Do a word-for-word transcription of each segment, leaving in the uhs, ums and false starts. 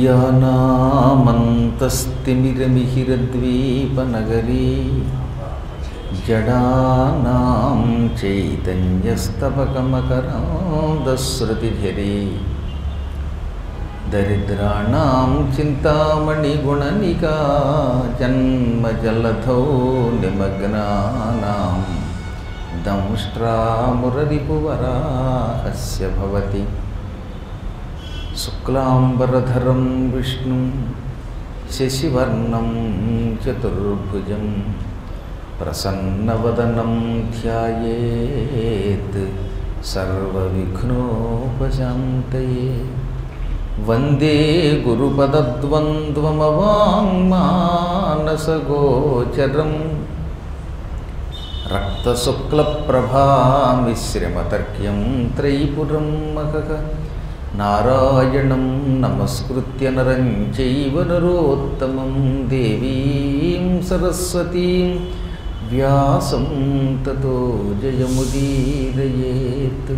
అవిద్యానామంతస్తిమిరమిహిరద్వీపనగరీ జడానాం చైతన్యస్తబకమకరాంధశ్రుతిఝరీ దరిద్రాణాం చింతామణిగుణనికా జన్మజలధౌ నిమగ్నానాం దంష్ట్రామురరిపువరాహస్య భవతి. శుక్లాంబరధరం విష్ణుం శశివర్ణం చతుర్భుజం ప్రసన్నవదనం ధ్యాయేత్ సర్వవిఘ్నోపశాంతయే. వందే గురుపదద్వంద్వమవాంగ్మానసగోచరం రక్తశుక్లప్రభామిశ్రమతర్క్యం త్రైపురం మహః. నారాయణం నమస్కృత్య నరం చైవ నరోత్తమం దేవీం సరస్వతీం వ్యాసం తతో జయముదీరయేత్.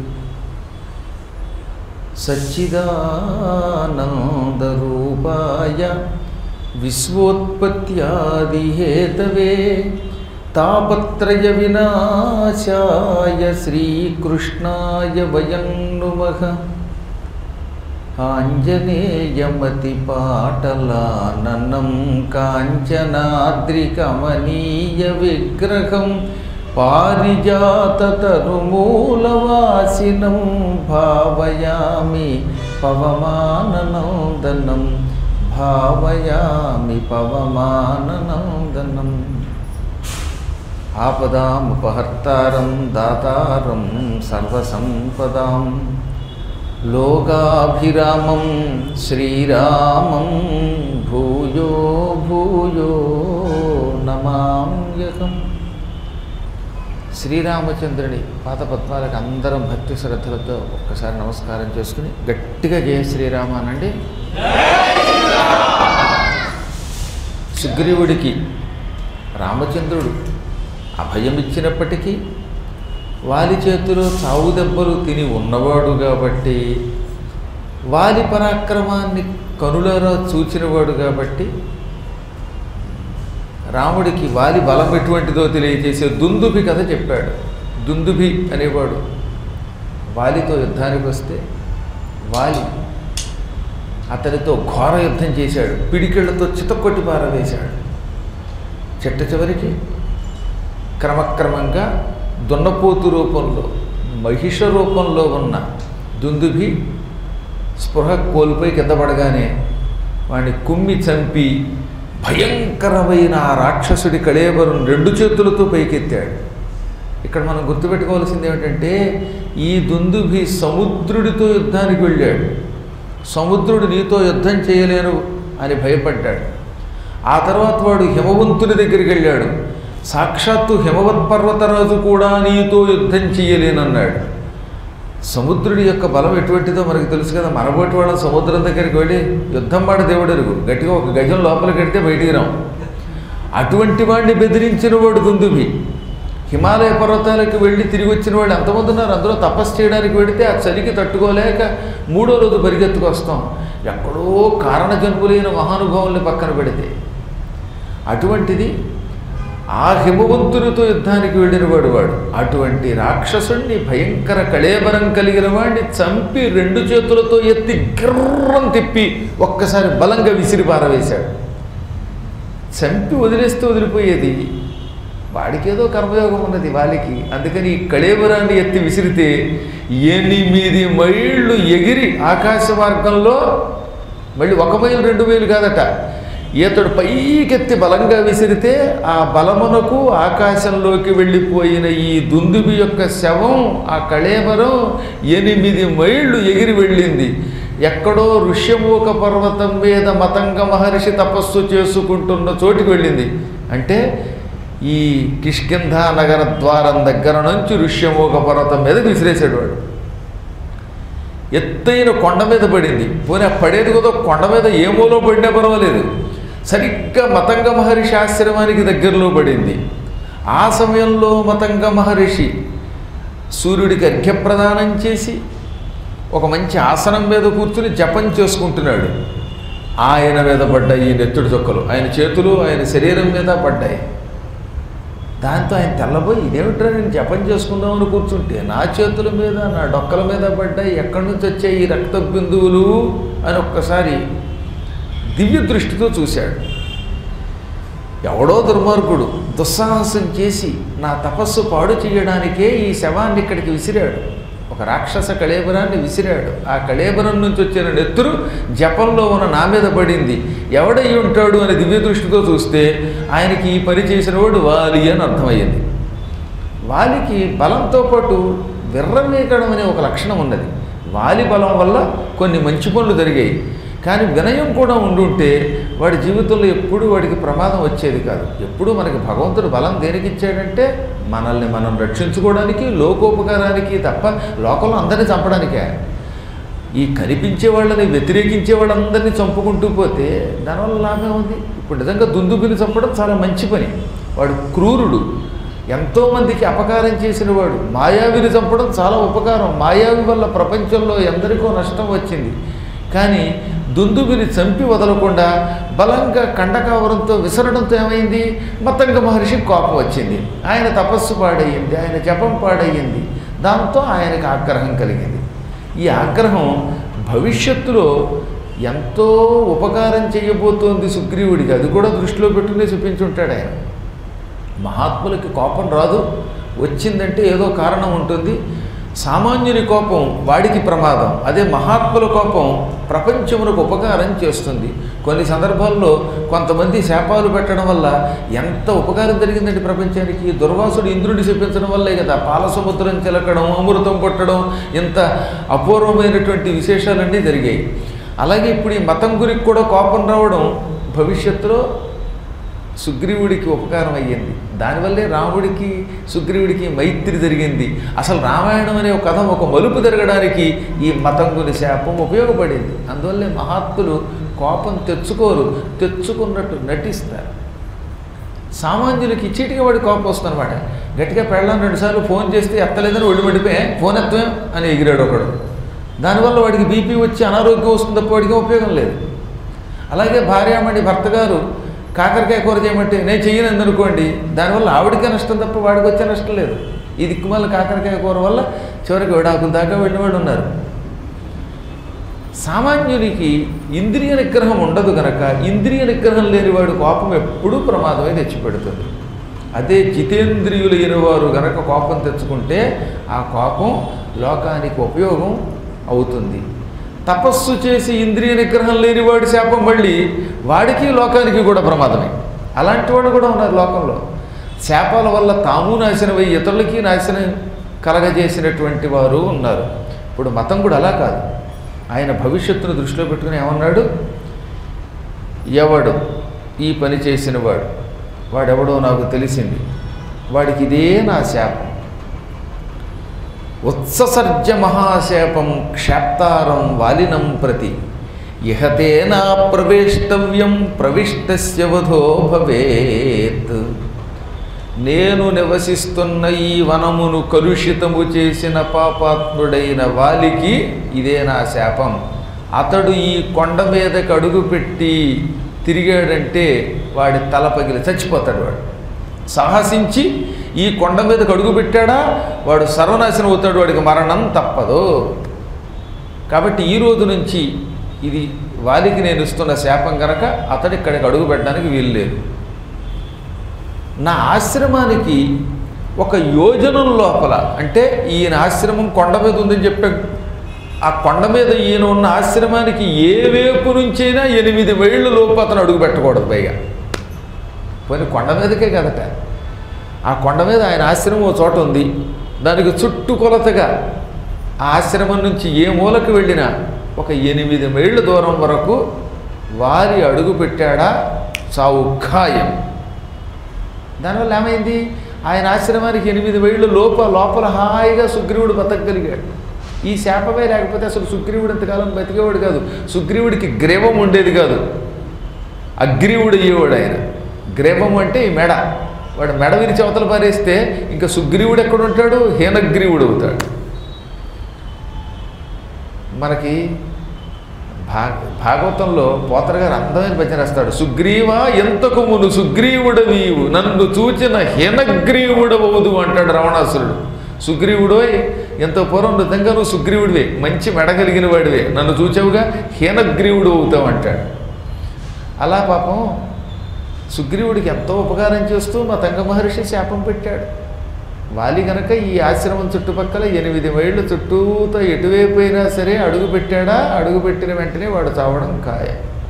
సచ్చిదానందరూపాయ విశ్వోత్పత్యాదిహేతవే తాపత్రయ వినాశాయ శ్రీకృష్ణాయ వయం నుమః. ఆంజనేయమతిపాటలాననం కాంచనాద్రికమనీయ విగ్రహం పారిజాతతరుమూలవాసినం భావయామి పవమాననందనం భావయామి పవమాననందనం. ఆపదాముపహర్తారం దాతారం సర్వసంపదాం లోకాభిరామం శ్రీరామం భూయో భూయో నమామ్యహం. శ్రీరామచంద్రుని పాదపద్మాలకు అందరం భక్తి శ్రద్ధలతో ఒక్కసారి నమస్కారం చేసుకుని గట్టిగా జయ శ్రీరామ అనండి. సుగ్రీవుడికి రామచంద్రుడు అభయమిచ్చినప్పటికీ వాలి చేతిలో చావు దెబ్బలు తిని ఉన్నవాడు కాబట్టి, వాలి పరాక్రమాన్ని కనులారా చూచినవాడు కాబట్టి రాముడికి వాలి బలం ఎటువంటిదో తెలియజేసే దుందుభి కథ చెప్పాడు. దుందుభి అనేవాడు వాలితో యుద్ధానికి వస్తే వాలి అతనితో ఘోర యుద్ధం చేశాడు. పిడికిళ్లతో చితక్కొట్టి పారవేశాడు. చిట్ట చివరికి క్రమక్రమంగా దున్నపోతు రూపంలో మహిష రూపంలో ఉన్న దుందుభి స్పృహ కోల్పోయి కింద పడగానే వాడిని కుమ్మి చంపి భయంకరమైన ఆ రాక్షసుడి కళేబరం రెండు చేతులతో పైకెత్తాడు. ఇక్కడ మనం గుర్తుపెట్టుకోవాల్సింది ఏమిటంటే, ఈ దుందుభి సముద్రుడితో యుద్ధానికి వెళ్ళాడు. సముద్రుడు నీతో యుద్ధం చేయలేను అని భయపడ్డాడు. ఆ తర్వాత వాడు హిమవంతుని దగ్గరికి వెళ్ళాడు. సాక్షాత్తు హిమవత్ పర్వతరాజు కూడా నీతో యుద్ధం చేయలేనన్నాడు. సముద్రుడి యొక్క బలం ఎటువంటిదో మనకు తెలుసు కదా. మనబోటి వాళ్ళం సముద్రం దగ్గరికి వెళ్ళి యుద్ధం మాట దేవుడు ఎరుగు, గట్టిగా ఒక గజం లోపల కడితే బయటికి రాం. అటువంటి వాడిని బెదిరించిన వాడు దుందుభి. హిమాలయ పర్వతాలకు వెళ్ళి తిరిగి వచ్చిన వాళ్ళు ఎంతమంది ఉన్నారు. అందులో తపస్సు చేయడానికి వెళితే ఆ చలికి తట్టుకోలేక మూడో రోజు పరిగెత్తుకు వస్తాం. ఎక్కడో కారణ జన్ములైన మహానుభావుల్ని పక్కన పెడితే. అటువంటిది ఆ హిమవంతునితో యుద్ధానికి వెళ్ళినవాడు వాడు. అటువంటి రాక్షసుణ్ణి, భయంకర కళేబరం కలిగిన వాడిని చంపి రెండు చేతులతో ఎత్తి గిర్రం తిప్పి ఒక్కసారి బలంగా విసిరి పారవేశాడు. చంపి వదిలేస్తూ వదిలిపోయేది. వాడికేదో కర్మయోగం ఉన్నది వాలికి. అందుకని ఈ కళేబరాన్ని ఎత్తి విసిరితే ఎనిమిది మైళ్ళు ఎగిరి ఆకాశ మార్గంలో, మళ్ళీ ఒక మైలు రెండు మైలు కాదట, ఈతడు పైకెత్తి బలంగా విసిరితే ఆ బలమునకు ఆకాశంలోకి వెళ్ళిపోయిన ఈ దుందుబి యొక్క శవం, ఆ కళేబరం ఎనిమిది మైళ్ళు ఎగిరి వెళ్ళింది. ఎక్కడో ఋష్యమూక పర్వతం మీద మతంగ మహర్షి తపస్సు చేసుకుంటున్న చోటికి వెళ్ళింది. అంటే ఈ కిష్కింధ నగర ద్వారం దగ్గర నుంచి ఋష్యమూక పర్వతం మీద విసిరేసాడు వాడు. ఎత్తైన కొండ మీద పడింది. పోనీ పడేది కదా కొండ మీద ఏ మూలో పడినా పర్వాలేదు. సరిగ్గా మతంగ మహర్షి ఆశ్రమానికి దగ్గరలో పడింది. ఆ సమయంలో మతంగ మహర్షి సూర్యుడికి అర్ఘ్యప్రదానం చేసి ఒక మంచి ఆసనం మీద కూర్చుని జపం చేసుకుంటున్నాడు. ఆయన మీద పడ్డాయి ఈ నెత్తుడి చొక్కలు, ఆయన చేతులు ఆయన శరీరం మీద పడ్డాయి. దాంతో ఆయన తెల్లబోయి ఇదేమిట్రా నేను జపం చేసుకుందామని కూర్చుంటే నా చేతుల మీద నా డొక్కల మీద పడ్డాయి, ఎక్కడి నుంచి వచ్చాయి ఈ రక్త బిందువులు అని ఒక్కసారి దివ్య దృష్టితో చూశాడు. ఎవడో దుర్మార్గుడు దుస్సాహసం చేసి నా తపస్సు పాడు చేయడానికే ఈ శవాన్ని ఇక్కడికి విసిరాడు. ఒక రాక్షస కళేబరాన్ని విసిరాడు. ఆ కళేబరం నుంచి వచ్చిన నెత్తురు జపంలో ఉన్న నా మీద పడింది. ఎవడై ఉంటాడు అని దివ్య దృష్టితో చూస్తే ఆయనకి ఈ పని చేసిన వాడు వాలి అని అర్థమయ్యింది. వాలికి బలంతో పాటు విర్రవీకడం అనే ఒక లక్షణం ఉన్నది. వాలి బలం వల్ల కొన్ని మంచి పనులు జరిగాయి. కానీ వినయం కూడా ఉండుంటే వాడి జీవితంలో ఎప్పుడూ వాడికి ప్రమాదం వచ్చేది కాదు. ఎప్పుడూ మనకి భగవంతుడు బలం దేనికి ఇచ్చాడంటే మనల్ని మనం రక్షించుకోవడానికి, లోకోపకారానికి తప్ప లోకంలో అందరినీ చంపడానికే. ఈ కనిపించే వాళ్ళని వ్యతిరేకించే వాళ్ళందరినీ చంపుకుంటూ పోతే దానివల్ల లాభం ఉంది. ఇప్పుడు నిజంగా దుందుబిని చంపడం చాలా మంచి పని. వాడు క్రూరుడు, ఎంతోమందికి అపకారం చేసిన వాడు. మాయావిని చంపడం చాలా ఉపకారం. మాయావి వల్ల ప్రపంచంలో ఎందరికో నష్టం వచ్చింది. కానీ దుందుబిని చంపి వదలకుండా బలంగా కండకావరంతో విసరడంతో ఏమైంది, మతంగ మహర్షికి కోపం వచ్చింది. ఆయన తపస్సు పాడయ్యింది, ఆయన జపం పాడయ్యింది. దాంతో ఆయనకు ఆగ్రహం కలిగింది. ఈ ఆగ్రహం భవిష్యత్తులో ఎంతో ఉపకారం చేయబోతోంది సుగ్రీవుడికి. అది కూడా దృష్టిలో పెట్టుకునే చూపించుంటాడు ఆయన. మహాత్ములకి కోపం రాదు, వచ్చిందంటే ఏదో కారణం ఉంటుంది. సామాన్యుని కోపం వాడికి ప్రమాదం, అదే మహాత్ముల కోపం ప్రపంచమునకు ఉపకారం చేస్తుంది. కొన్ని సందర్భాల్లో కొంతమంది శాపాలు పెట్టడం వల్ల ఎంత ఉపకారం జరిగిందండి ప్రపంచానికి. దుర్వాసుడు ఇంద్రుడిని శపించడం వల్లే కదా పాలసముద్రం చిలకడం, అమృతం కొట్టడం, ఇంత అపూర్వమైనటువంటి విశేషాలన్నీ జరిగాయి. అలాగే ఇప్పుడు ఈ మతం గురికి కూడా కోపం రావడం భవిష్యత్తులో సుగ్రీవుడికి ఉపకారం అయ్యింది. దానివల్లే రాముడికి సుగ్రీవుడికి మైత్రి జరిగింది. అసలు రామాయణం అనే ఒక కథ ఒక మలుపు జరగడానికి ఈ మతంగుని శాపం ఉపయోగపడింది. అందువల్లే మహాత్ములు కోపం తెచ్చుకోరు, తెచ్చుకున్నట్టు నటిస్తారు. సామాన్యులకి చీటిగా వాడి కోపం వస్తుందన్నమాట. గట్టిగా పెళ్ళాను రెండుసార్లు ఫోన్ చేస్తే ఎత్తలేదని ఒళ్ళు పడిపోయా, ఫోన్ ఎత్తమే అని ఎగిరాడు ఒకడు. దానివల్ల వాడికి బీపీ వచ్చి అనారోగ్యం వస్తుంది తప్ప వాడికి ఉపయోగం లేదు. అలాగే భార్యామణి భర్త గారు కాకరకాయ కూర చేయమంటే నేను చెయ్యను అనుకోండి, దానివల్ల ఆవిడికే నష్టం తప్ప వాడికి వచ్చే నష్టం లేదు. ఈ దిక్కుమాల కాకరకాయ కూర వల్ల చివరికి విడాకుల దాకా వెళ్ళిన వాళ్ళు ఉన్నారు. సామాన్యునికి ఇంద్రియ నిగ్రహం ఉండదు కనుక ఇంద్రియ నిగ్రహం లేనివాడు కోపం ఎప్పుడూ ప్రమాదమే తెచ్చిపెడుతుంది. అదే జితేంద్రియులైన వారు గనక కోపం తెచ్చుకుంటే ఆ కోపం లోకానికి ఉపయోగం అవుతుంది. తపస్సు చేసి ఇంద్రియ నిగ్రహం లేనివాడి శాపం మళ్ళీ వాడికి లోకానికి కూడా ప్రమాదమే. అలాంటి వాడు కూడా ఉన్నారు లోకంలో. శాపాల వల్ల తాము నాశనమై ఇతరులకి నాశనం కలగజేసినటువంటి వారు ఉన్నారు. ఇప్పుడు మతం కూడా అలా కాదు. ఆయన భవిష్యత్తును దృష్టిలో పెట్టుకుని ఏమన్నాడు, ఎవడు ఈ పని చేసిన వాడు వాడెవడో నాకు తెలిసింది, వాడికి ఇదే నా శాపం. ఉత్ససర్జ మహాశాపం క్షాప్తారం వాలినం ప్రతి ఇహతే నా ప్రవేష్టవ్యం ప్రవిష్టస్య వధో భవేత్. నేను నివసిస్తున్న ఈ వనమును కలుషితము చేసిన పాపాత్ముడైన వాలికి ఇదే నా శాపం. అతడు ఈ కొండ మీదకి అడుగుపెట్టి తిరిగాడంటే వాడి తల పగిలి చచ్చిపోతాడు. వాడు సాహసించి ఈ కొండ మీదకి అడుగు పెట్టాడా వాడు సర్వనాశనం అవుతాడు, వాడికి మరణం తప్పదు. కాబట్టి ఈ రోజు నుంచి ఇది వాలికి నేను ఇస్తున్న శాపం కనుక అతడు ఇక్కడికి అడుగు పెట్టడానికి వీలు లేదు. నా ఆశ్రమానికి ఒక యోజనం లోపల, అంటే ఈయన ఆశ్రమం కొండ మీద ఉందని చెప్పే ఆ కొండ మీద ఈయన ఉన్న ఆశ్రమానికి ఏ వైపు నుంచైనా ఎనిమిది మైళ్ళ లోపు అతను అడుగు పెట్టకూడదు. పైగా పోనీ కొండ మీదకే కదట, ఆ కొండ మీద ఆయన ఆశ్రమం ఓ చోట ఉంది. దానికి చుట్టుకొలతగా ఆ ఆశ్రమం నుంచి ఏ మూలకు వెళ్ళినా ఒక ఎనిమిది మైళ్ళ దూరం వరకు వారి అడుగు పెట్టాడా చావు ఖాయం. దానివల్ల ఏమైంది, ఆయన ఆశ్రమానికి ఎనిమిది మైళ్ళు లోప లోపల హాయిగా సుగ్రీవుడు బతకగలిగాడు. ఈ శాపమే లేకపోతే అసలు సుగ్రీవుడు ఎంతకాలం బతికేవాడు కాదు. సుగ్రీవుడికి గ్రీవం ఉండేది కాదు, అగ్రీవుడు అయ్యేవాడు ఆయన. గ్రీవం అంటే ఈ మెడ, వాడు మెడ విరిచి అవతల పారేస్తే ఇంకా సుగ్రీవుడు ఎక్కడుంటాడు, హీనగ్రీవుడు అవుతాడు. మనకి భాగ భాగవతంలో పోతన గారు అందమైన భజన రాస్తాడు. సుగ్రీవా ఎంతకు మును సుగ్రీవుడవీవు నన్ను చూచిన హీనగ్రీవుడవదు అంటాడు రావణాసురుడు. సుగ్రీవుడోయ్ ఎంతో పూర్వం నిజంగా నువ్వు సుగ్రీవుడివే, మంచి మెడగలిగిన వాడివే, నన్ను చూచావుగా హీనగ్రీవుడు అవుతావు అంటాడు. అలా పాపం సుగ్రీవుడికి ఎంతో ఉపకారం చేస్తూ మా తంగ మహర్షి శాపం పెట్టాడు. వాలి గనక ఈ ఆశ్రమం చుట్టుపక్కల ఎనిమిది మైళ్ళు చుట్టూతో ఎటువైపు అయినా సరే అడుగు పెట్టాడా, అడుగు పెట్టిన వెంటనే వాడు చావడం ఖాయ.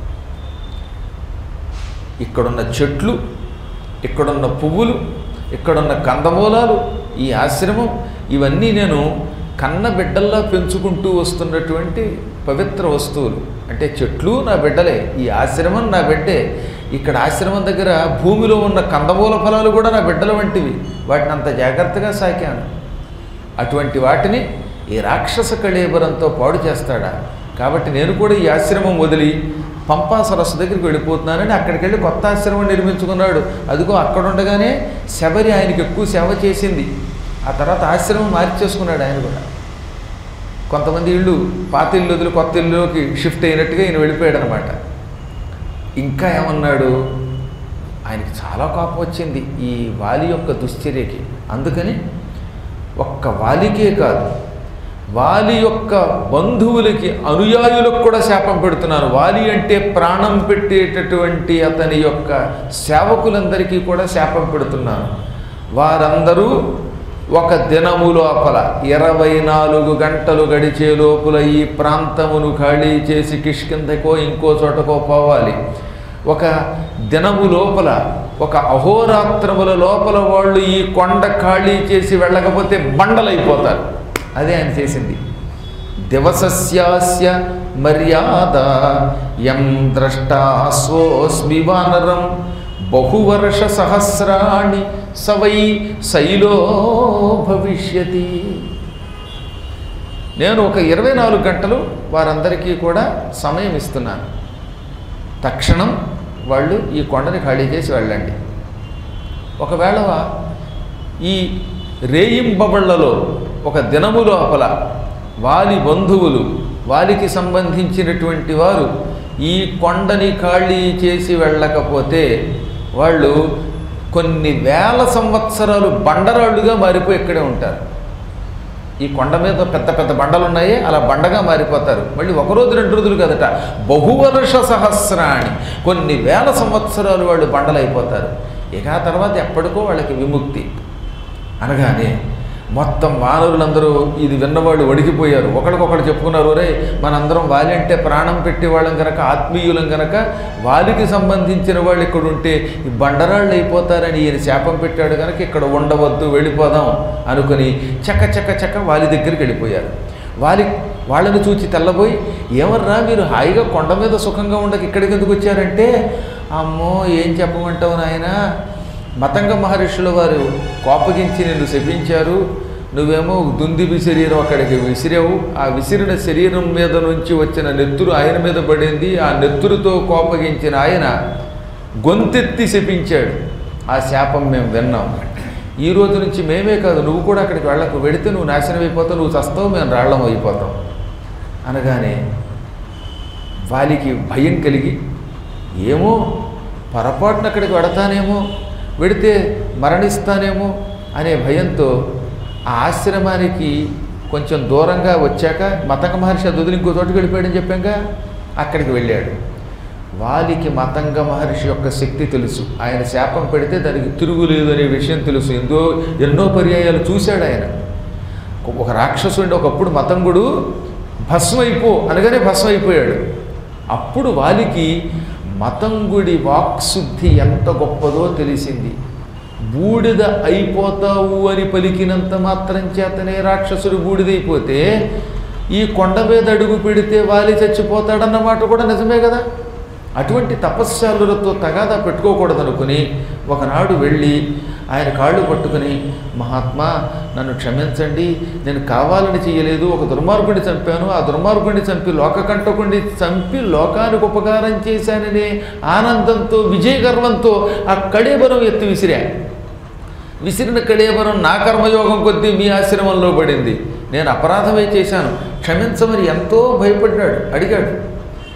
ఇక్కడున్న చెట్లు, ఇక్కడున్న పువ్వులు, ఇక్కడున్న కందమూలాలు, ఈ ఆశ్రమం, ఇవన్నీ నేను కన్న బిడ్డల్లా పెంచుకుంటూ వస్తున్నటువంటి పవిత్ర వస్తువులు. అంటే చెట్లు నా బిడ్డలే, ఈ ఆశ్రమం నా బిడ్డే. ఇక్కడ ఆశ్రమం దగ్గర భూమిలో ఉన్న కందమూల ఫలాలు కూడా నా బిడ్డల వంటివి. వాటిని అంత జాగ్రత్తగా సాకాను. అటువంటి వాటిని ఈ రాక్షస కళేబరంతో పాడు చేస్తాడా? కాబట్టి నేను కూడా ఈ ఆశ్రమం వదిలి పంపా సరస్సు దగ్గరికి వెళ్ళిపోతున్నానని అక్కడికి వెళ్ళి కొత్త ఆశ్రమం నిర్మించుకున్నాడు. అదిగో అక్కడ ఉండగానే శబరి ఆయనకి ఎక్కువ సేవ చేసింది. ఆ తర్వాత ఆశ్రమం మార్చేసుకున్నాడు ఆయన కూడా. కొంతమంది ఇళ్ళు పాత ఇల్లు వదిలి కొత్త ఇల్లులోకి షిఫ్ట్ అయినట్టుగా ఈయన వెళ్ళిపోయాడు అనమాట. ఇంకా ఏమన్నాడు, ఆయనకి చాలా కోపం వచ్చింది ఈ వాలి యొక్క దుశ్చర్యకి. అందుకని ఒక్క వాలికే కాదు, వాలి యొక్క బంధువులకి అనుయాయులకు కూడా శాపం పెడుతున్నాను. వాలి అంటే ప్రాణం పెట్టేటటువంటి అతని యొక్క సేవకులందరికీ కూడా శాపం పెడుతున్నాను. వారందరూ ఒక దినము లోపల ఇరవై నాలుగు గంటలు గడిచే లోపల ఈ ప్రాంతమును ఖాళీ చేసి కిష్కిందకో ఇంకో చోటకో పోవాలి. ఒక దినము లోపల, ఒక అహోరాత్రముల లోపల వాళ్ళు ఈ కొండ ఖాళీ చేసి వెళ్ళకపోతే బండలైపోతారు. అదే ఆయన చేసింది. దివసస్యాస్య మర్యాద యం ద్రష్టాస్వోస్మి వానరం బహువర్ష సహస్రాణి సవై శైలో భవిష్యతి. నేను ఒక ఇరవై నాలుగు గంటలు వారందరికీ కూడా సమయం ఇస్తున్నాను. తక్షణం వాళ్ళు ఈ కొండని ఖాళీ చేసి వెళ్ళండి. ఒకవేళ ఈ రేయింబబళ్లలో ఒక దినము లోపల వాలి బంధువులు, వాలికి సంబంధించినటువంటి వారు ఈ కొండని ఖాళీ చేసి వెళ్ళకపోతే వాళ్ళు కొన్ని వేల సంవత్సరాలు బండరాళ్ళుగా మారిపోయి ఇక్కడే ఉంటారు. ఈ కొండ మీద పెద్ద పెద్ద బండలు ఉన్నాయి, అలా బండగా మారిపోతారు. మళ్ళీ ఒకరోజు రెండు రోజులు కదట, బహువర్ష సహస్రాణి, కొన్ని వేల సంవత్సరాలు వాళ్ళు బండలైపోతారు. ఇక ఆ తర్వాత ఎప్పటికో వాళ్ళకి విముక్తి. అనగానే మొత్తం వానరులందరూ ఇది విన్నవాళ్ళు వడికిపోయారు. ఒకరికొకరు చెప్పుకున్నారు, రే మనందరం వాలి అంటే ప్రాణం పెట్టేవాళ్ళం కనుక, ఆత్మీయులం కనుక వాలికి సంబంధించిన వాళ్ళు ఇక్కడ ఉంటే ఈ బండరాళ్ళు అయిపోతారని ఈయన శాపం పెట్టాడు కనుక ఇక్కడ ఉండవద్దు, వెళ్ళిపోదాం అనుకుని చక్క చక్క చక్క వాలి దగ్గరికి వెళ్ళిపోయారు. వాలి వాళ్ళని చూచి తెల్లబోయి, ఏమర్రా మీరు హాయిగా కొండ మీద సుఖంగా ఉండక ఇక్కడికి ఎందుకు వచ్చారంటే, అమ్మో ఏం చెప్పమంటావు నాయన, మతంగ మహర్షుల వారు కోపగించి నిన్ను శపించారు. నువ్వేమో దుందిబి శరీరం అక్కడికి విసిరావు. ఆ విసిరిన శరీరం మీద నుంచి వచ్చిన నెత్తురు ఆయన మీద పడింది. ఆ నెత్తురుతో కోపగించిన ఆయన గొంతెత్తి శపించాడు. ఆ శాపం మేము విన్నాం. ఈ రోజు నుంచి మేమే కాదు, నువ్వు కూడా అక్కడికి వెళ్ళకు. వెడితే నువ్వు నాశనం అయిపోతావు, నువ్వు చస్తావు, మేము రాళ్ళం అయిపోతాం అనగానే వాలికి భయం కలిగి, ఏమో పొరపాటున అక్కడికి వెడతానేమో, వెడితే మరణిస్తానేమో అనే భయంతో ఆ ఆశ్రమానికి కొంచెం దూరంగా వచ్చాక మతంగ మహర్షి వదిలి ఇంకో చోటుకి వెళ్ళిపోయాడని చెప్పాక అక్కడికి వెళ్ళాడు. వాలికి మతంగ మహర్షి యొక్క శక్తి తెలుసు. ఆయన శాపం పెడితే దానికి తిరుగులేదు అనే విషయం తెలుసు. ఎంతో ఎన్నో పర్యాయాలు చూశాడు ఆయన. ఒక రాక్షసుడి ఒకప్పుడు మతంగుడు భస్మైపో అనగానే భస్మ అయిపోయాడు. అప్పుడు వాలికి మతంగుడి వాక్శుద్ధి ఎంత గొప్పదో తెలిసింది. బూడిద అయిపోతావు అని పలికినంత మాత్రం చేతనే రాక్షసుడు బూడిదైపోతే ఈ కొండ మీద అడుగు పెడితే వాలి చచ్చిపోతాడన్నమాట కూడా నిజమే కదా. అటువంటి తపశ్శాలులతో తగాదా పెట్టుకోకూడదనుకుని ఒకనాడు వెళ్ళి ఆయన కాళ్ళు పట్టుకుని, మహాత్మా నన్ను క్షమించండి, నేను కావాలని చేయలేదు, ఒక దుర్మార్గుడిని చంపాను, ఆ దుర్మార్గుడిని చంపి లోకకంటకుడిని చంపి లోకానికి ఉపకారం చేశాననే ఆనందంతో విజయ గర్వంతో ఆ కళేబరం ఎత్తి విసిరా. విసిరిన కళేబరం నా కర్మయోగం కొద్దీ మీ ఆశ్రమంలో పడింది. నేను అపరాధమే చేశాను, క్షమించమని ఎంతో భయపడ్డాడు, అడిగాడు.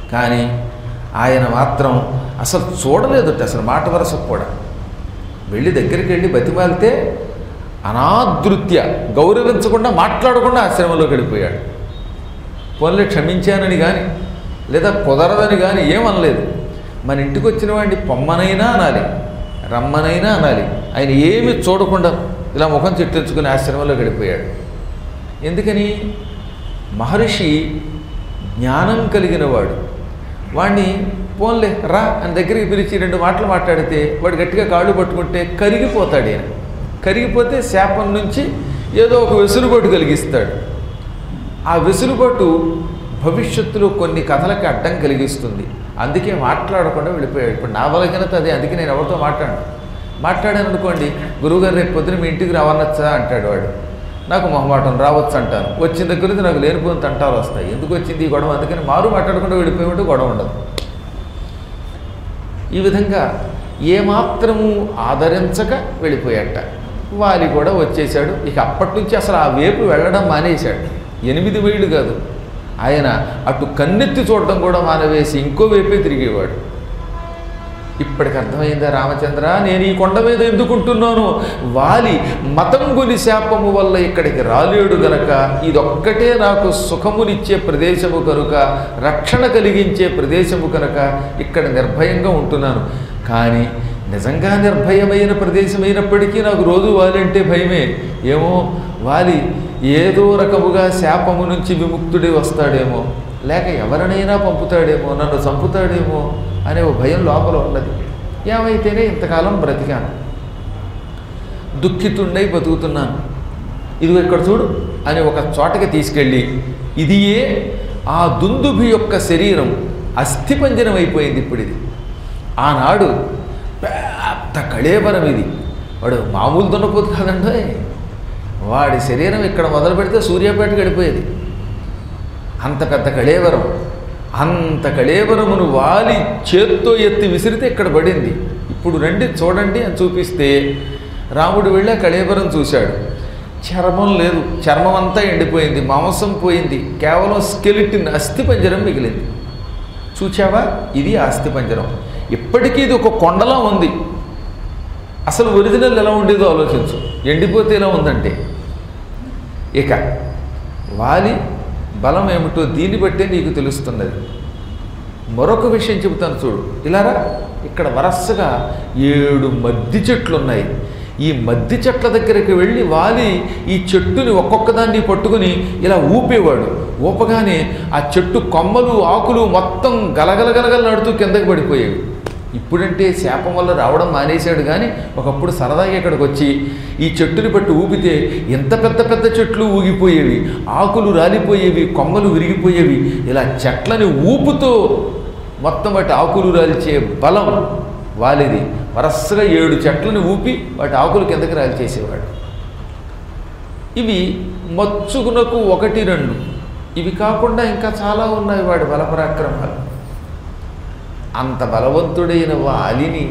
కానీ ఆయన మాత్రం అసలు చూడలేదు, అసలు మాట వరసకు కూడా. వెళ్ళి దగ్గరికి వెళ్ళి బతిమాలితే అనాదృత్య గౌరవించకుండా మాట్లాడకుండా ఆశ్రమంలోకి వెళ్ళిపోయాడు. పోన్లే క్షమించానని కానీ లేదా కుదరదని కానీ ఏమనలేదు. మన ఇంటికి వచ్చిన వాడిని పొమ్మనైనా అనాలి, రమ్మనైనా అనాలి. ఆయన ఏమి చూడకుండా ఇలా ముఖం చెట్టించుకుని ఆశ్రమంలో గడిపోయాడు. ఎందుకని? మహర్షి జ్ఞానం కలిగిన వాడు. వాడిని పోన్లే రా అని దగ్గరికి పిలిచి రెండు మాటలు మాట్లాడితే వాడు గట్టిగా కాళ్ళు పట్టుకుంటే కరిగిపోతాడు. ఆయన కరిగిపోతే శాపం నుంచి ఏదో ఒక వెసులుబాటు కలిగిస్తాడు. ఆ వెసులుబాటు భవిష్యత్తులో కొన్ని కథలకి అడ్డం కలిగిస్తుంది. అందుకే మాట్లాడకుండా వెళ్ళిపోయాడు. ఇప్పుడు నా బలహీనత అదే, అందుకే నేను ఎవరితో మాట్లాడను. మాట్లాడాను అనుకోండి, గురువుగారు రేపు పొద్దున మీ ఇంటికి రావనొచ్చా అంటాడు వాడు. నాకు మొహమాటం రావచ్చు అంటాను. వచ్చిన దగ్గర నుంచి నాకు లేనిపోయిన తంటాలు వస్తాయి. ఎందుకు వచ్చింది ఈ గొడవ? అందుకని మారు మాట్లాడకుండా వెళ్ళిపోయేట్టు గొడవ ఉండదు. ఈ విధంగా ఏమాత్రము ఆదరించక వెళ్ళిపోయాట. వాలి కూడా వచ్చేశాడు. ఇక అప్పటి నుంచి అసలు ఆ వైపు వెళ్ళడం మానేశాడు. ఎనిమిది మైళ్ళు కాదు, ఆయన అటు కన్నెత్తి చూడడం కూడా మానవేసి ఇంకో వైపే తిరిగేవాడు. ఇప్పటికి అర్థమైందా రామచంద్ర, నేను ఈ కొండ మీద ఎందుకుంటున్నాను? వాలి మతంగుని శాపము వల్ల ఇక్కడికి రాలేడు గనక, ఇదొక్కటే నాకు సుఖమునిచ్చే ప్రదేశము కనుక, రక్షణ కలిగించే ప్రదేశము కనుక ఇక్కడ నిర్భయంగా ఉంటున్నాను. కానీ నిజంగా నిర్భయమైన ప్రదేశమైనప్పటికీ నాకు రోజు వాలి అంటే భయమే. ఏమో వాలి ఏదో రకముగా శాపము నుంచి విముక్తుడే వస్తాడేమో, లేక ఎవరినైనా పంపుతాడేమో, నన్ను చంపుతాడేమో అనే ఓ భయం లోపల ఉన్నది. ఏమైతేనే ఇంతకాలం బ్రతికాను, దుఃఖితుండై బతుకుతున్నాను. ఇదిగో ఇక్కడ చూడు అని ఒక చోటకి తీసుకెళ్ళి, ఇదియే ఆ దుందుభి యొక్క శరీరం అస్థిపంజరం అయిపోయింది. ఇప్పుడు ఇది ఆనాడు పెద్ద కళేబరం. ఇది వాడు మామూలు దున్నపోతు కాదండి. వాడి శరీరం ఇక్కడ మొదలు పెడితే సూర్యాపేటకు వెళ్ళిపోయేది. అంత పెద్ద కళేబరం. అంత కళేబరమును వాలి చేత్తో ఎత్తి విసిరితే ఇక్కడ పడింది. ఇప్పుడు రండి చూడండి అని చూపిస్తే రాముడు వెళ్ళి ఆ కళేబరం చూశాడు. చర్మం లేదు, చర్మం అంతా ఎండిపోయింది, మాంసం పోయింది, కేవలం స్కెలిటిన్ అస్థిపంజరం మిగిలింది. చూచావా, ఇది అస్థిపంజరం. ఇప్పటికీ ఇది ఒక కొండలా ఉంది. అసలు ఒరిజినల్ ఎలా ఉండేదో ఆలోచించు. ఎండిపోతే ఎలా ఉందంటే. ఇక వాలి బలం ఏమిటో దీన్ని బట్టే నీకు తెలుస్తున్నది. మరొక విషయం చెబుతాను చూడు. ఇలారా, ఇక్కడ వరసగా ఏడు మద్ది చెట్లు ఉన్నాయి. ఈ మద్ది చెట్ల దగ్గరికి వెళ్ళి వాలి ఈ చెట్టుని ఒక్కొక్క దాన్ని పట్టుకుని ఇలా ఊపేవాడు. ఊపగానే ఆ చెట్టు కొమ్మలు ఆకులు మొత్తం గలగలగలగలనాడుతూ కిందకి పడిపోయేవి. ఇప్పుడంటే శాపం వల్ల రావడం మానేశాడు. కానీ ఒకప్పుడు సరదాగా ఇక్కడికి వచ్చి ఈ చెట్టుని బట్టి ఊపితే ఎంత పెద్ద పెద్ద చెట్లు ఊగిపోయేవి, ఆకులు రాలిపోయేవి, కొమ్మలు విరిగిపోయేవి. ఇలా చెట్లని ఊపుతో మొత్తం వాటి ఆకులు రాల్చే బలం వాలిది. వరసగా ఏడు చెట్లను ఊపి వాటి ఆకులు కిందకి రాల్చేసేవాడు. ఇవి మచ్చుకునకు ఒకటి రెండు. ఇవి కాకుండా ఇంకా చాలా ఉన్నాయి వాడి బలపరాక్రమాలు. అంత బలవంతుడైన వాలిని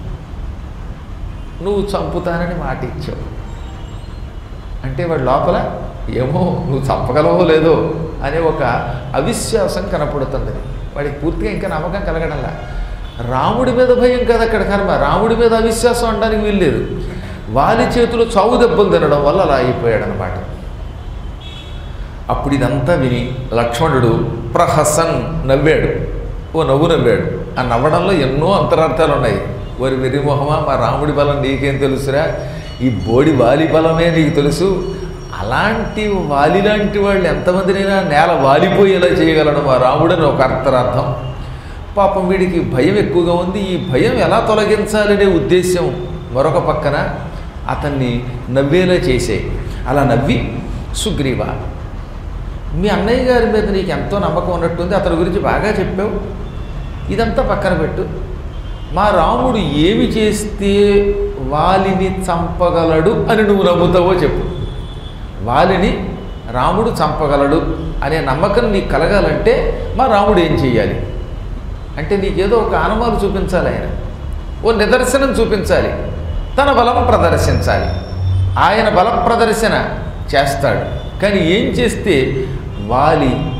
నువ్వు చంపుతానని మాట ఇచ్చావు అంటే వాడి లోపల ఏమో నువ్వు చంపగలవో లేదో అనే ఒక అవిశ్వాసం కనపడుతుంది. వాడికి పూర్తిగా ఇంకా నమ్మకం కలగడంలా. రాముడి మీద భయం కదా అక్కడ కర్మ, రాముడి మీద అవిశ్వాసం అనడానికి వీల్లేదు. వాలి చేతులు చావు దెబ్బలు తినడం వల్ల అలా అయిపోయాడనమాట. అప్పుడు ఇదంతా విని లక్ష్మణుడు ప్రహసన్ నవ్వాడు. ఓ నవ్వు నవ్వాడు. ఆ నవ్వడంలో ఎన్నో అంతరార్థాలు ఉన్నాయి. వారి వెర్రిమొహమా, మా రాముడి బలం నీకేం తెలుసురా, ఈ బోడి వాలి బలమే నీకు తెలుసు. అలాంటి వాలి లాంటి వాళ్ళు ఎంతమందినైనా నేల వాలిపోయేలా చేయగలడు మా రాముడు అని ఒక అంతరార్థం. పాపం వీడికి భయం ఎక్కువగా ఉంది. ఈ భయం ఎలా తొలగించాలనే ఉద్దేశం మరొక పక్కన అతన్ని నవ్వేలా చేసే. అలా నవ్వి, సుగ్రీవ, మీ అన్నయ్య గారి మీద నీకు ఎంతో నమ్మకం ఉన్నట్టుంది, అతని గురించి బాగా చెప్పావు. ఇదంతా పక్కన పెట్టు. మా రాముడు ఏమి చేస్తే వాలిని చంపగలడు అని నువ్వు నమ్ముతావో చెప్పు. వాలిని రాముడు చంపగలడు అనే నమ్మకం నీకు కలగాలంటే మా రాముడు ఏం చెయ్యాలి అంటే నీకేదో ఒక ఆనమాలు చూపించాలి. ఆయన ఓ నిదర్శనం చూపించాలి, తన బలం ప్రదర్శించాలి. ఆయన బల ప్రదర్శన చేస్తాడు. కానీ ఏం చేస్తే వాలి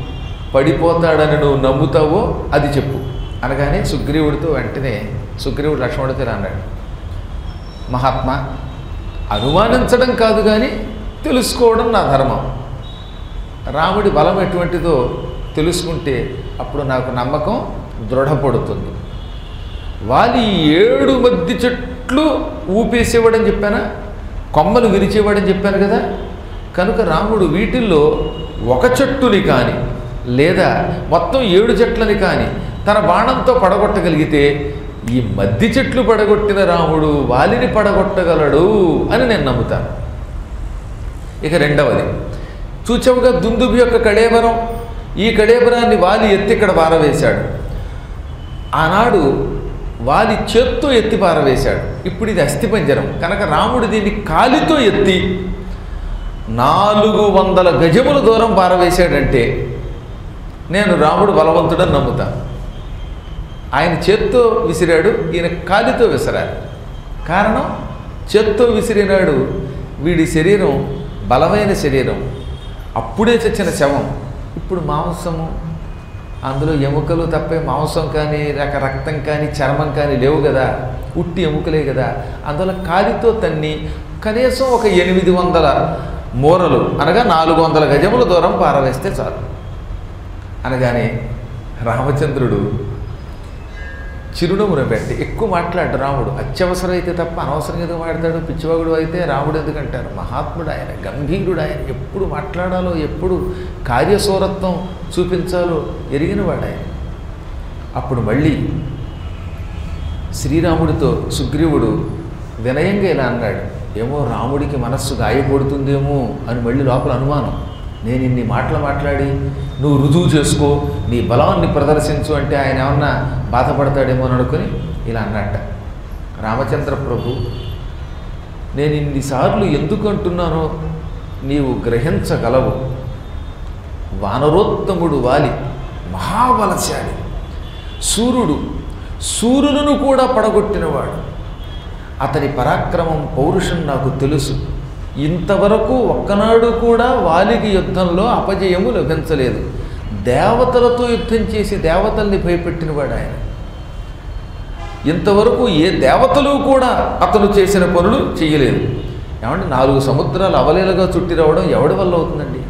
పడిపోతాడని నువ్వు నమ్ముతావో అది చెప్పు అనగానే సుగ్రీవుడితో వెంటనే సుగ్రీవుడు లక్ష్మణుడితో అన్నాడు, మహాత్మా, అనుమానించడం కాదు కానీ తెలుసుకోవడం నా ధర్మం. రాముడి బలం ఎటువంటిదో తెలుసుకుంటే అప్పుడు నాకు నమ్మకం దృఢపడుతుంది. వాలి ఏడు మధ్య చెట్లు ఊపేసేవాడని చెప్పానా, కొమ్మలు విరిచేవాడని చెప్పాను కదా. కనుక రాముడు వీటిల్లో ఒక చెట్టుని కానీ లేదా మొత్తం ఏడు చెట్లని కానీ తన బాణంతో పడగొట్టగలిగితే ఈ మధ్య చెట్లు పడగొట్టిన రాముడు వాలిని పడగొట్టగలడు అని నేను నమ్ముతాను. ఇక రెండవది, చూచవుగా దుందుభి యొక్క కళేబరం. ఈ కళేబరాన్ని వాలి ఎత్తి ఇక్కడ పారవేశాడు. ఆనాడు వాలి చేత్తో ఎత్తి పారవేశాడు. ఇప్పుడు ఇది అస్థిపంజరం కనుక రాముడు దీన్ని కాలితో ఎత్తి నాలుగు వందల గజముల దూరం పారవేశాడంటే నేను రాముడు బలవంతుడని నమ్ముతాను. ఆయన చేత్తో విసిరాడు, ఈయన కాలితో విసిరాడు. కారణం, చేత్తో విసిరినాడు వీడి శరీరం బలమైన శరీరం, అప్పుడే చచ్చిన శవం. ఇప్పుడు మాంసము, అందులో ఎముకలు తప్పే మాంసం కానీ రక రక్తం కానీ చర్మం కానీ లేవు కదా, ఉట్టి ఎముకలే కదా. అందులో కాలితో తన్ని కనీసం ఒక ఎనిమిది వందల మూరలు అనగా నాలుగు వందల గజముల దూరం పారవేస్తే చాలు అనగానే రామచంద్రుడు చిరునవ్వున పెట్టి, ఎక్కువ మాట్లాడు రాముడు, అత్యవసరం అయితే తప్ప అనవసరం ఏదో మాట్లాడు, పిచ్చివాగుడు అయితే రాముడు ఎందుకంటారు. మహాత్ముడు ఆయన, గంభీరుడు ఆయన, ఎప్పుడు మాట్లాడాలో ఎప్పుడు కార్యసూరత్వం చూపించాలో ఎరిగినవాడు ఆయన. అప్పుడు మళ్ళీ శ్రీరాముడితో సుగ్రీవుడు వినయంగా ఇలా అన్నాడు, ఏమో రాముడికి మనస్సు గాయపడుతుందేమో అని మళ్ళీ లోపల అనుమానం. నేను ఇన్ని మాటలు మాట్లాడి నువ్వు రుజువు చేసుకో, నీ బలాన్ని ప్రదర్శించు అంటే ఆయన ఏమన్నా బాధపడతాడేమో అని అనుకుని ఇలా అన్నట్ట, రామచంద్ర ప్రభు, నేను ఇన్నిసార్లు ఎందుకు అంటున్నానో నీవు గ్రహించగలవు. వానరోత్తముడు వాలి మహాబలశాలి, సూర్యుడు సూర్యులను కూడా పడగొట్టినవాడు. అతని పరాక్రమం పౌరుషం నాకు తెలుసు. ఇంతవరకు ఒక్కనాడు కూడా వాలికి యుద్ధంలో అపజయము లభించలేదు. దేవతలతో యుద్ధం చేసి దేవతల్ని భయపెట్టినవాడు ఆయన. ఇంతవరకు ఏ దేవతలు కూడా అతను చేసిన పనులు చేయలేదు. ఏమంటే నాలుగు సముద్రాలు అవలీలగా చుట్టి రావడం ఎవడి వల్ల అవుతుందండి?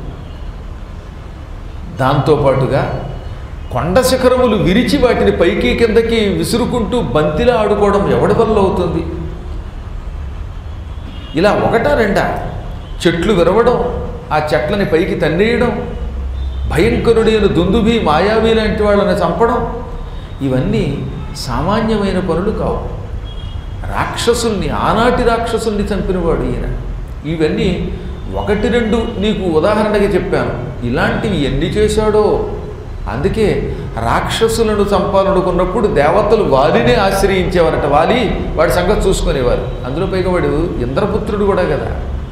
దాంతోపాటుగా కొండ శిఖరములు విరిచి వాటిని పైకి కిందకి విసురుకుంటూ బంతిలా ఆడుకోవడం ఎవడి వల్ల అవుతుంది? ఇలా ఒకటా రెండా, చెట్లు విరవడం, ఆ చెట్లని పైకి తన్నేయడం, భయంకరుడైన దుందుభి మాయావి లాంటి వాళ్ళని చంపడం, ఇవన్నీ సామాన్యమైన పనులు కావు. రాక్షసుల్ని, ఆనాటి రాక్షసుల్ని చంపినవాడు ఈయన. ఇవన్నీ ఒకటి రెండు నీకు ఉదాహరణగా చెప్పాను, ఇలాంటివి ఎన్ని చేశాడో. అందుకే రాక్షసులను చంపాలనుకున్నప్పుడు దేవతలు వాలినే ఆశ్రయించేవారట. వాలి వాడి సంగతి చూసుకునేవారు. అందులో పైగా వాడు ఇంద్రపుత్రుడు కూడా కదా.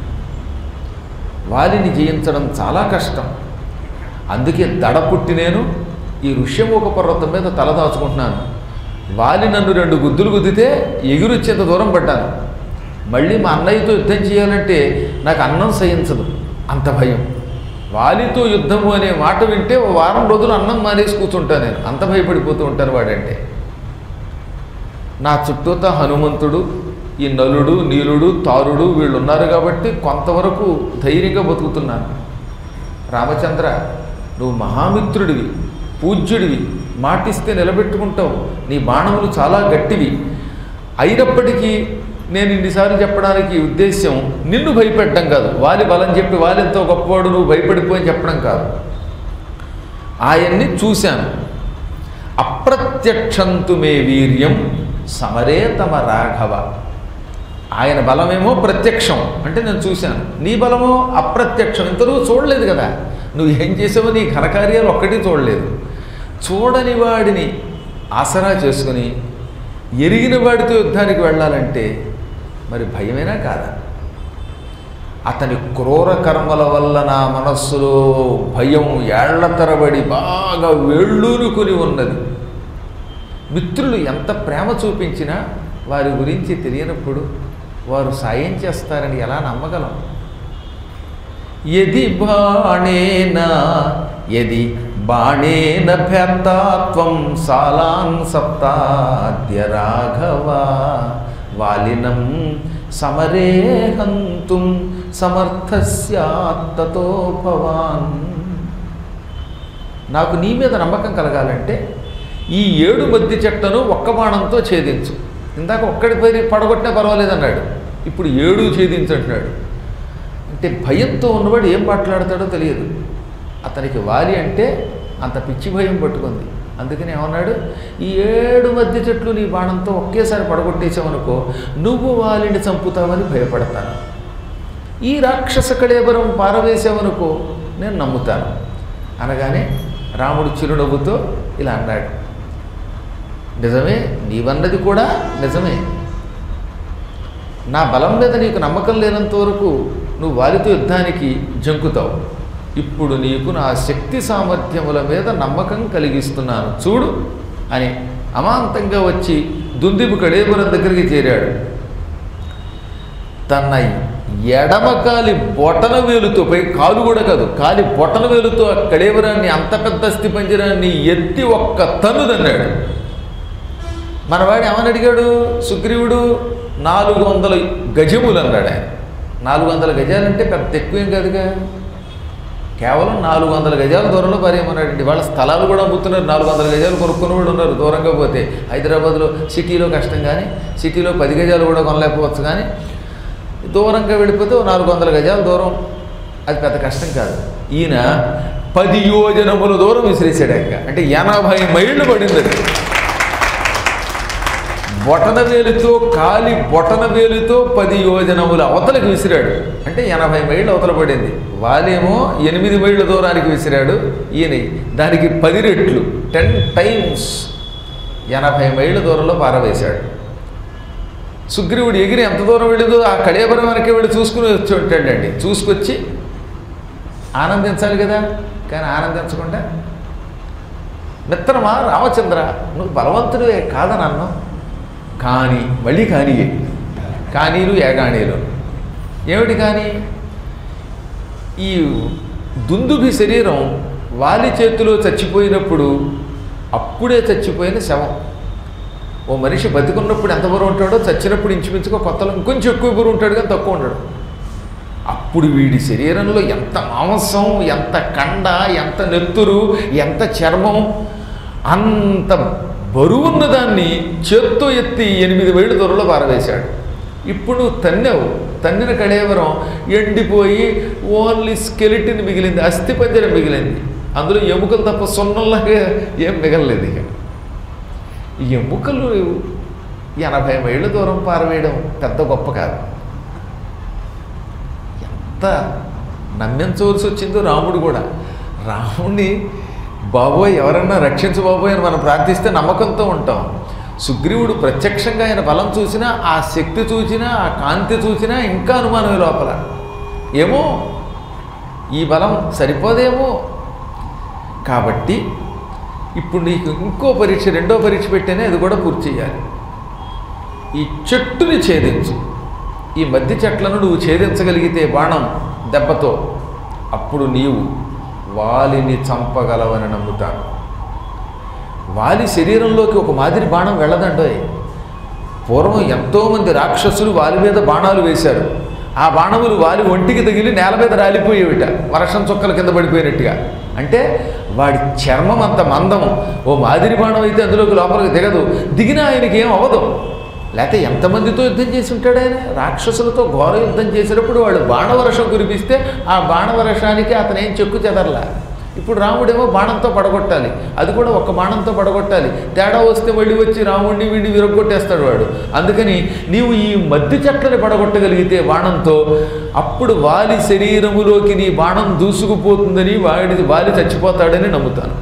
వాలిని జయించడం చాలా కష్టం. అందుకే దడ పుట్టి నేను ఈ ఋష్యమూక పర్వతం మీద తలదాచుకుంటున్నాను. వాలి నన్ను రెండు గుద్దులు గుద్దితే ఎగురొచ్చేంత దూరం పడ్డాను. మళ్ళీ మా అన్నయ్యతో యుద్ధం చేయాలంటే నాకు అన్నం సహించదు, అంత భయం. వాలితో యుద్ధము అనే మాట వింటే ఓ వారం రోజులు అన్నం మానేసి కూర్చుంటాను నేను, అంత భయపడిపోతూ ఉంటాను వాడంటే. నా చుట్టూతా హనుమంతుడు, ఈ నలుడు, నీలుడు, తారుడు వీళ్ళు ఉన్నారు కాబట్టి కొంతవరకు ధైర్యంగా బతుకుతున్నాను. రామచంద్ర, నువ్వు మహామిత్రుడివి, పూజ్యుడివి, మాటిస్తే నిలబెట్టుకుంటావు, నీ బాణములు చాలా గట్టివి. అయినప్పటికీ నేను ఇన్నిసార్లు చెప్పడానికి ఉద్దేశ్యం నిన్ను భయపెట్టడం కాదు, వాలి బలం చెప్పి వాలి ఎంతో గొప్పవాడు నువ్వు భయపడిపోయి చెప్పడం కాదు. ఆయన్ని చూశాను. అప్రత్యక్షంతు మే వీర్యం సమరే తమ రాఘవ. ఆయన బలమేమో ప్రత్యక్షం అంటే నేను చూశాను, నీ బలమో అప్రత్యక్షం. ఇంతలో చూడలేదు కదా, నువ్వు ఏం చేసావో నీ ఘనకార్యాలు ఒక్కటి చూడలేదు. చూడని వాడిని ఆసరా చేసుకుని ఎరిగిన వాడితో యుద్ధానికి వెళ్ళాలంటే మరి భయమేనా కాదా? అతని క్రూర కర్మల వల్ల నా మనస్సులో భయం ఏళ్ల తరబడి బాగా వేళ్ళూరుకుని ఉన్నది. మిత్రులు ఎంత ప్రేమ చూపించినా వారి గురించి తెలియనప్పుడు వారు సాయం చేస్తారని ఎలా నమ్మగలం? యది బాణేనా యది బాణేన భ్యాత్తాత్వం సాలాన్ సప్తాద్య రాఘవ వాలినం సమరే హంతుం సమర్థస్యాత్తతో భవాన్. నాకు నీ మీద నమ్మకం కలగాలంటే ఈ ఏడు మద్ది చెట్టను ఒక్క బాణంతో ఛేదించు. ఇందాక ఒక్కడి పైన పడగొట్టినా పర్వాలేదన్నాడు, ఇప్పుడు ఏడు ఛేదించంటున్నాడు. అంటే భయంతో ఉన్నవాడు ఏం మాట్లాడతాడో తెలియదు. అతనికి వాలి అంటే అంత పిచ్చి భయం పట్టుకుంది. అందుకని ఏమన్నాడు, ఈ ఏడు మధ్య చెట్లు నీ బాణంతో ఒకేసారి పడగొట్టేసావనుకో నువ్వు వాలిని చంపుతావని భయపడతాను. ఈ రాక్షస కళేబరం పారవేసావనుకో నేను నమ్ముతాను అనగానే రాముడు చిరునవ్వుతో ఇలా అన్నాడు, నిజమే, నీవన్నది కూడా నిజమే. నా బలం మీద నీకు నమ్మకం లేనంత వరకు నువ్వు వారితో యుద్ధానికి జంకుతావు. ఇప్పుడు నీకు నా శక్తి సామర్థ్యముల మీద నమ్మకం కలిగిస్తున్నాను చూడు అని అమాంతంగా వచ్చి దుందుబి కళేబరం దగ్గరికి చేరాడు. తన ఎడమకాలి బొటన వేలుతో, పై కాలు కూడా కాదు, కాలి బొటన వేలుతో ఆ కళేబరాన్ని, అంత పెద్ద అస్థిపంజరాన్ని ఎత్తి ఒక్క తన్నుదన్నాడు. మనవాడు ఏమని అడిగాడు సుగ్రీవుడు? నాలుగు వందల గజములు అన్నాడు ఆయన. నాలుగు వందల గజాలంటే పెద్ద ఎక్కువేం కాదుగా, కేవలం నాలుగు వందల గజాల దూరంలో పారేయమన్నాడండి. వాళ్ళ స్థలాలు కూడా అమ్ముతున్నారు, నాలుగు వందల గజాలు కొనుక్కుని కూడా ఉన్నారు. దూరంగా పోతే హైదరాబాద్లో సిటీలో కష్టం, కానీ సిటీలో పది గజాలు కూడా కొనలేకపోవచ్చు, కానీ దూరంగా వెళ్ళిపోతే నాలుగు వందల గజాల దూరం అది పెద్ద కష్టం కాదు. ఈయన పది యోజనముల దూరం విసిరేసాడు. ఇంకా అంటే ఎనభై మైళ్ళు పడింది. అది బొటన వేలుతో, కాలి బొటన వేలుతో పది యోజనముల అవతలకి విసిరాడు. అంటే ఎనభై మైళ్ళు అవతల పడింది. వాళ్ళేమో ఎనిమిది మైళ్ళ దూరానికి విసిరాడు, ఈయన దానికి పది రెట్లు, టెన్ టైమ్స్ ఎనభై మైళ్ళ దూరంలో పారవేశాడు. సుగ్రీవుడు ఎగిరి ఎంత దూరం వెళ్ళిందో ఆ కళేబరం వరకే వెళ్ళి చూసుకుని వచ్చి ఉంటాడండి. చూసుకొచ్చి ఆనందించాలి కదా, కానీ ఆనందించకుండా, మిత్రమా రామచంద్ర, నువ్వు బలవంతుడివే కాదని అన్నావు, కానీ మళ్ళీ కానీయే, కానీలు ఏగాణీలు ఏమిటి కానీ, ఈ దుందుభి శరీరం వాలి చేతిలో చచ్చిపోయినప్పుడు అప్పుడే చచ్చిపోయిన శవం. ఓ మనిషి బతికున్నప్పుడు ఎంత బరువు ఉంటాడో చచ్చినప్పుడు ఇంచుమించుగా కొత్తలో ఇంకొంచెం ఎక్కువ బరువు ఉంటాడు, కానీ తక్కువ ఉంటాడు. అప్పుడు వీడి శరీరంలో ఎంత మాంసం, ఎంత కండ, ఎంత నెత్తురు, ఎంత చర్మం, అంత బరువున్న దాన్ని చేత్తో ఎత్తి ఎనిమిది మైళ్ళ దూరంలో పారవేశాడు. ఇప్పుడు తన్నెవు, తన్నిన కళేవరం ఎండిపోయి ఓన్లీ స్కెలిటిన్ మిగిలింది, అస్థిపంజరం మిగిలింది. అందులో ఎముకలు తప్ప సున్నంలాగా ఏం మిగలలేదు. ఇక ఈ ఎముకలు ఎనభై మైళ్ళ దూరం పారవేయడం పెద్ద గొప్ప కాదు. ఎంత నమ్మించవలసి వచ్చిందో రాముడు కూడా. రాముడిని బాబోయ్ ఎవరన్నా రక్షించు బాబోయ్ అని మనం ప్రార్థిస్తే నమ్మకంతో ఉంటాం. సుగ్రీవుడు ప్రత్యక్షంగా ఆయన బలం చూసినా, ఆ శక్తి చూసినా, ఆ కాంతి చూసినా ఇంకా అనుమానమే లోపల. ఏమో ఈ బలం సరిపోదేమో. కాబట్టి ఇప్పుడు నీకు ఇంకో పరీక్ష, రెండో పరీక్ష పెట్టేనే అది కూడా పూర్తి చేయాలి. ఈ చెట్టుని ఛేదించు. ఈ మధ్య చెట్లను నువ్వు ఛేదించగలిగితే బాణం దెబ్బతో, అప్పుడు నీవు వాలిని చంపగలవని నమ్ముతాను. వాలి శరీరంలోకి ఒక మాదిరి బాణం వెళ్ళదండోయ్. పూర్వం ఎంతోమంది రాక్షసులు వాలి మీద బాణాలు వేశారు. ఆ బాణములు వాలి ఒంటికి తగిలి నేల మీద రాలిపోయేవిట, వర్షం చుక్కల కింద పడిపోయినట్టుగా. అంటే వాడి చర్మం అంత మందము. ఓ మాదిరి బాణం అయితే అందులోకి లోపలికి దిగదు, దిగినా ఆయనకి ఏం అవ్వదు. లేకపోతే ఎంతమందితో యుద్ధం చేసి ఉంటాడు ఆయన? రాక్షసులతో ఘోర యుద్ధం చేసినప్పుడు వాడు బాణవర్షం కురిపిస్తే ఆ బాణవర్షానికి అతను ఏం చెక్కు చెదరలా. ఇప్పుడు రాముడేమో బాణంతో పడగొట్టాలి, అది కూడా ఒక్క బాణంతో పడగొట్టాలి. తేడా వస్తే మళ్ళీ వచ్చి రాముడిని వీడిని విరగొట్టేస్తాడు వాడు. అందుకని నీవు ఈ మధ్య చెట్లని పడగొట్టగలిగితే బాణంతో, అప్పుడు వాలి శరీరములోకి నీ బాణం దూసుకుపోతుందని, వాడి వాలి చచ్చిపోతాడని నమ్ముతాను.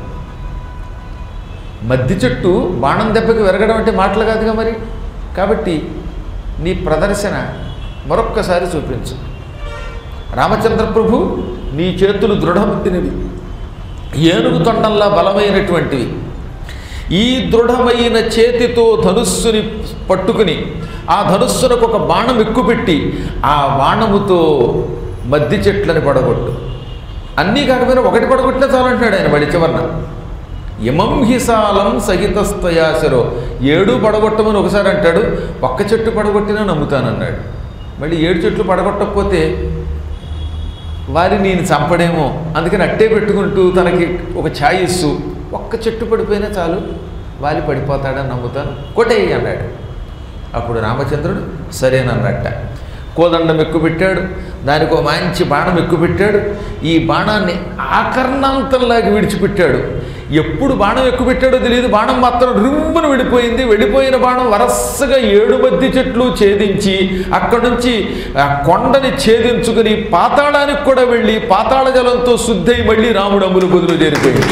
మధ్య చెట్టు బాణం దెబ్బకి విరగడం అంటే మాటలు కాదుగా మరి. కాబట్టి నీ ప్రదర్శన మరొక్కసారి చూపించు. రామచంద్ర ప్రభు, నీ చేతులు దృఢబుద్ధినివి, ఏనుగు తొండంలా బలమైనటువంటివి. ఈ దృఢమైన చేతితో ధనుస్సుని పట్టుకుని ఆ ధనుస్సునకు ఒక బాణం ఎక్కుపెట్టి ఆ బాణముతో మద్ది చెట్లని పడగొట్టు. అన్నీ కాకపోయినా ఒకటి పడగొట్టినా చాలంటాడు ఆయన వాడి చివరన. ఇమం హిసాలం సహితస్తయాశరో, ఏడు పడగొట్టమని ఒకసారి అంటాడు, ఒక్క చెట్టు పడగొట్టినా నమ్ముతానన్నాడు. మళ్ళీ ఏడు చెట్లు పడగొట్టకపోతే వారిని నేను చంపడేమో, అందుకని అట్టే పెట్టుకుంటూ తనకి ఒక ఛాయ్ ఇస్తూ ఒక్క చెట్టు పడిపోయినా చాలు వాలి పడిపోతాడని నమ్ముతాను, కొట్టేయి అన్నాడు. అప్పుడు రామచంద్రుడు సరేనన్నట్ట. కోదండం ఎక్కుపెట్టాడు, దానికి ఒక మంచి బాణం ఎక్కుపెట్టాడు. ఈ బాణాన్ని ఆకర్ణాంతంలాగా విడిచిపెట్టాడు. ఎప్పుడు బాణం ఎక్కుపెట్టాడో తెలియదు, బాణం మాత్రం రివ్వున వెళ్ళిపోయింది. వెళ్ళిపోయిన బాణం వరసగా ఏడు మధ్య చెట్లు ఛేదించి అక్కడి నుంచి ఆ కొండని ఛేదించుకుని పాతాళానికి కూడా వెళ్ళి పాతాళ జలంతో శుద్ధి మళ్ళీ రాముడు అమ్ములు బదులు చేరిపోయింది.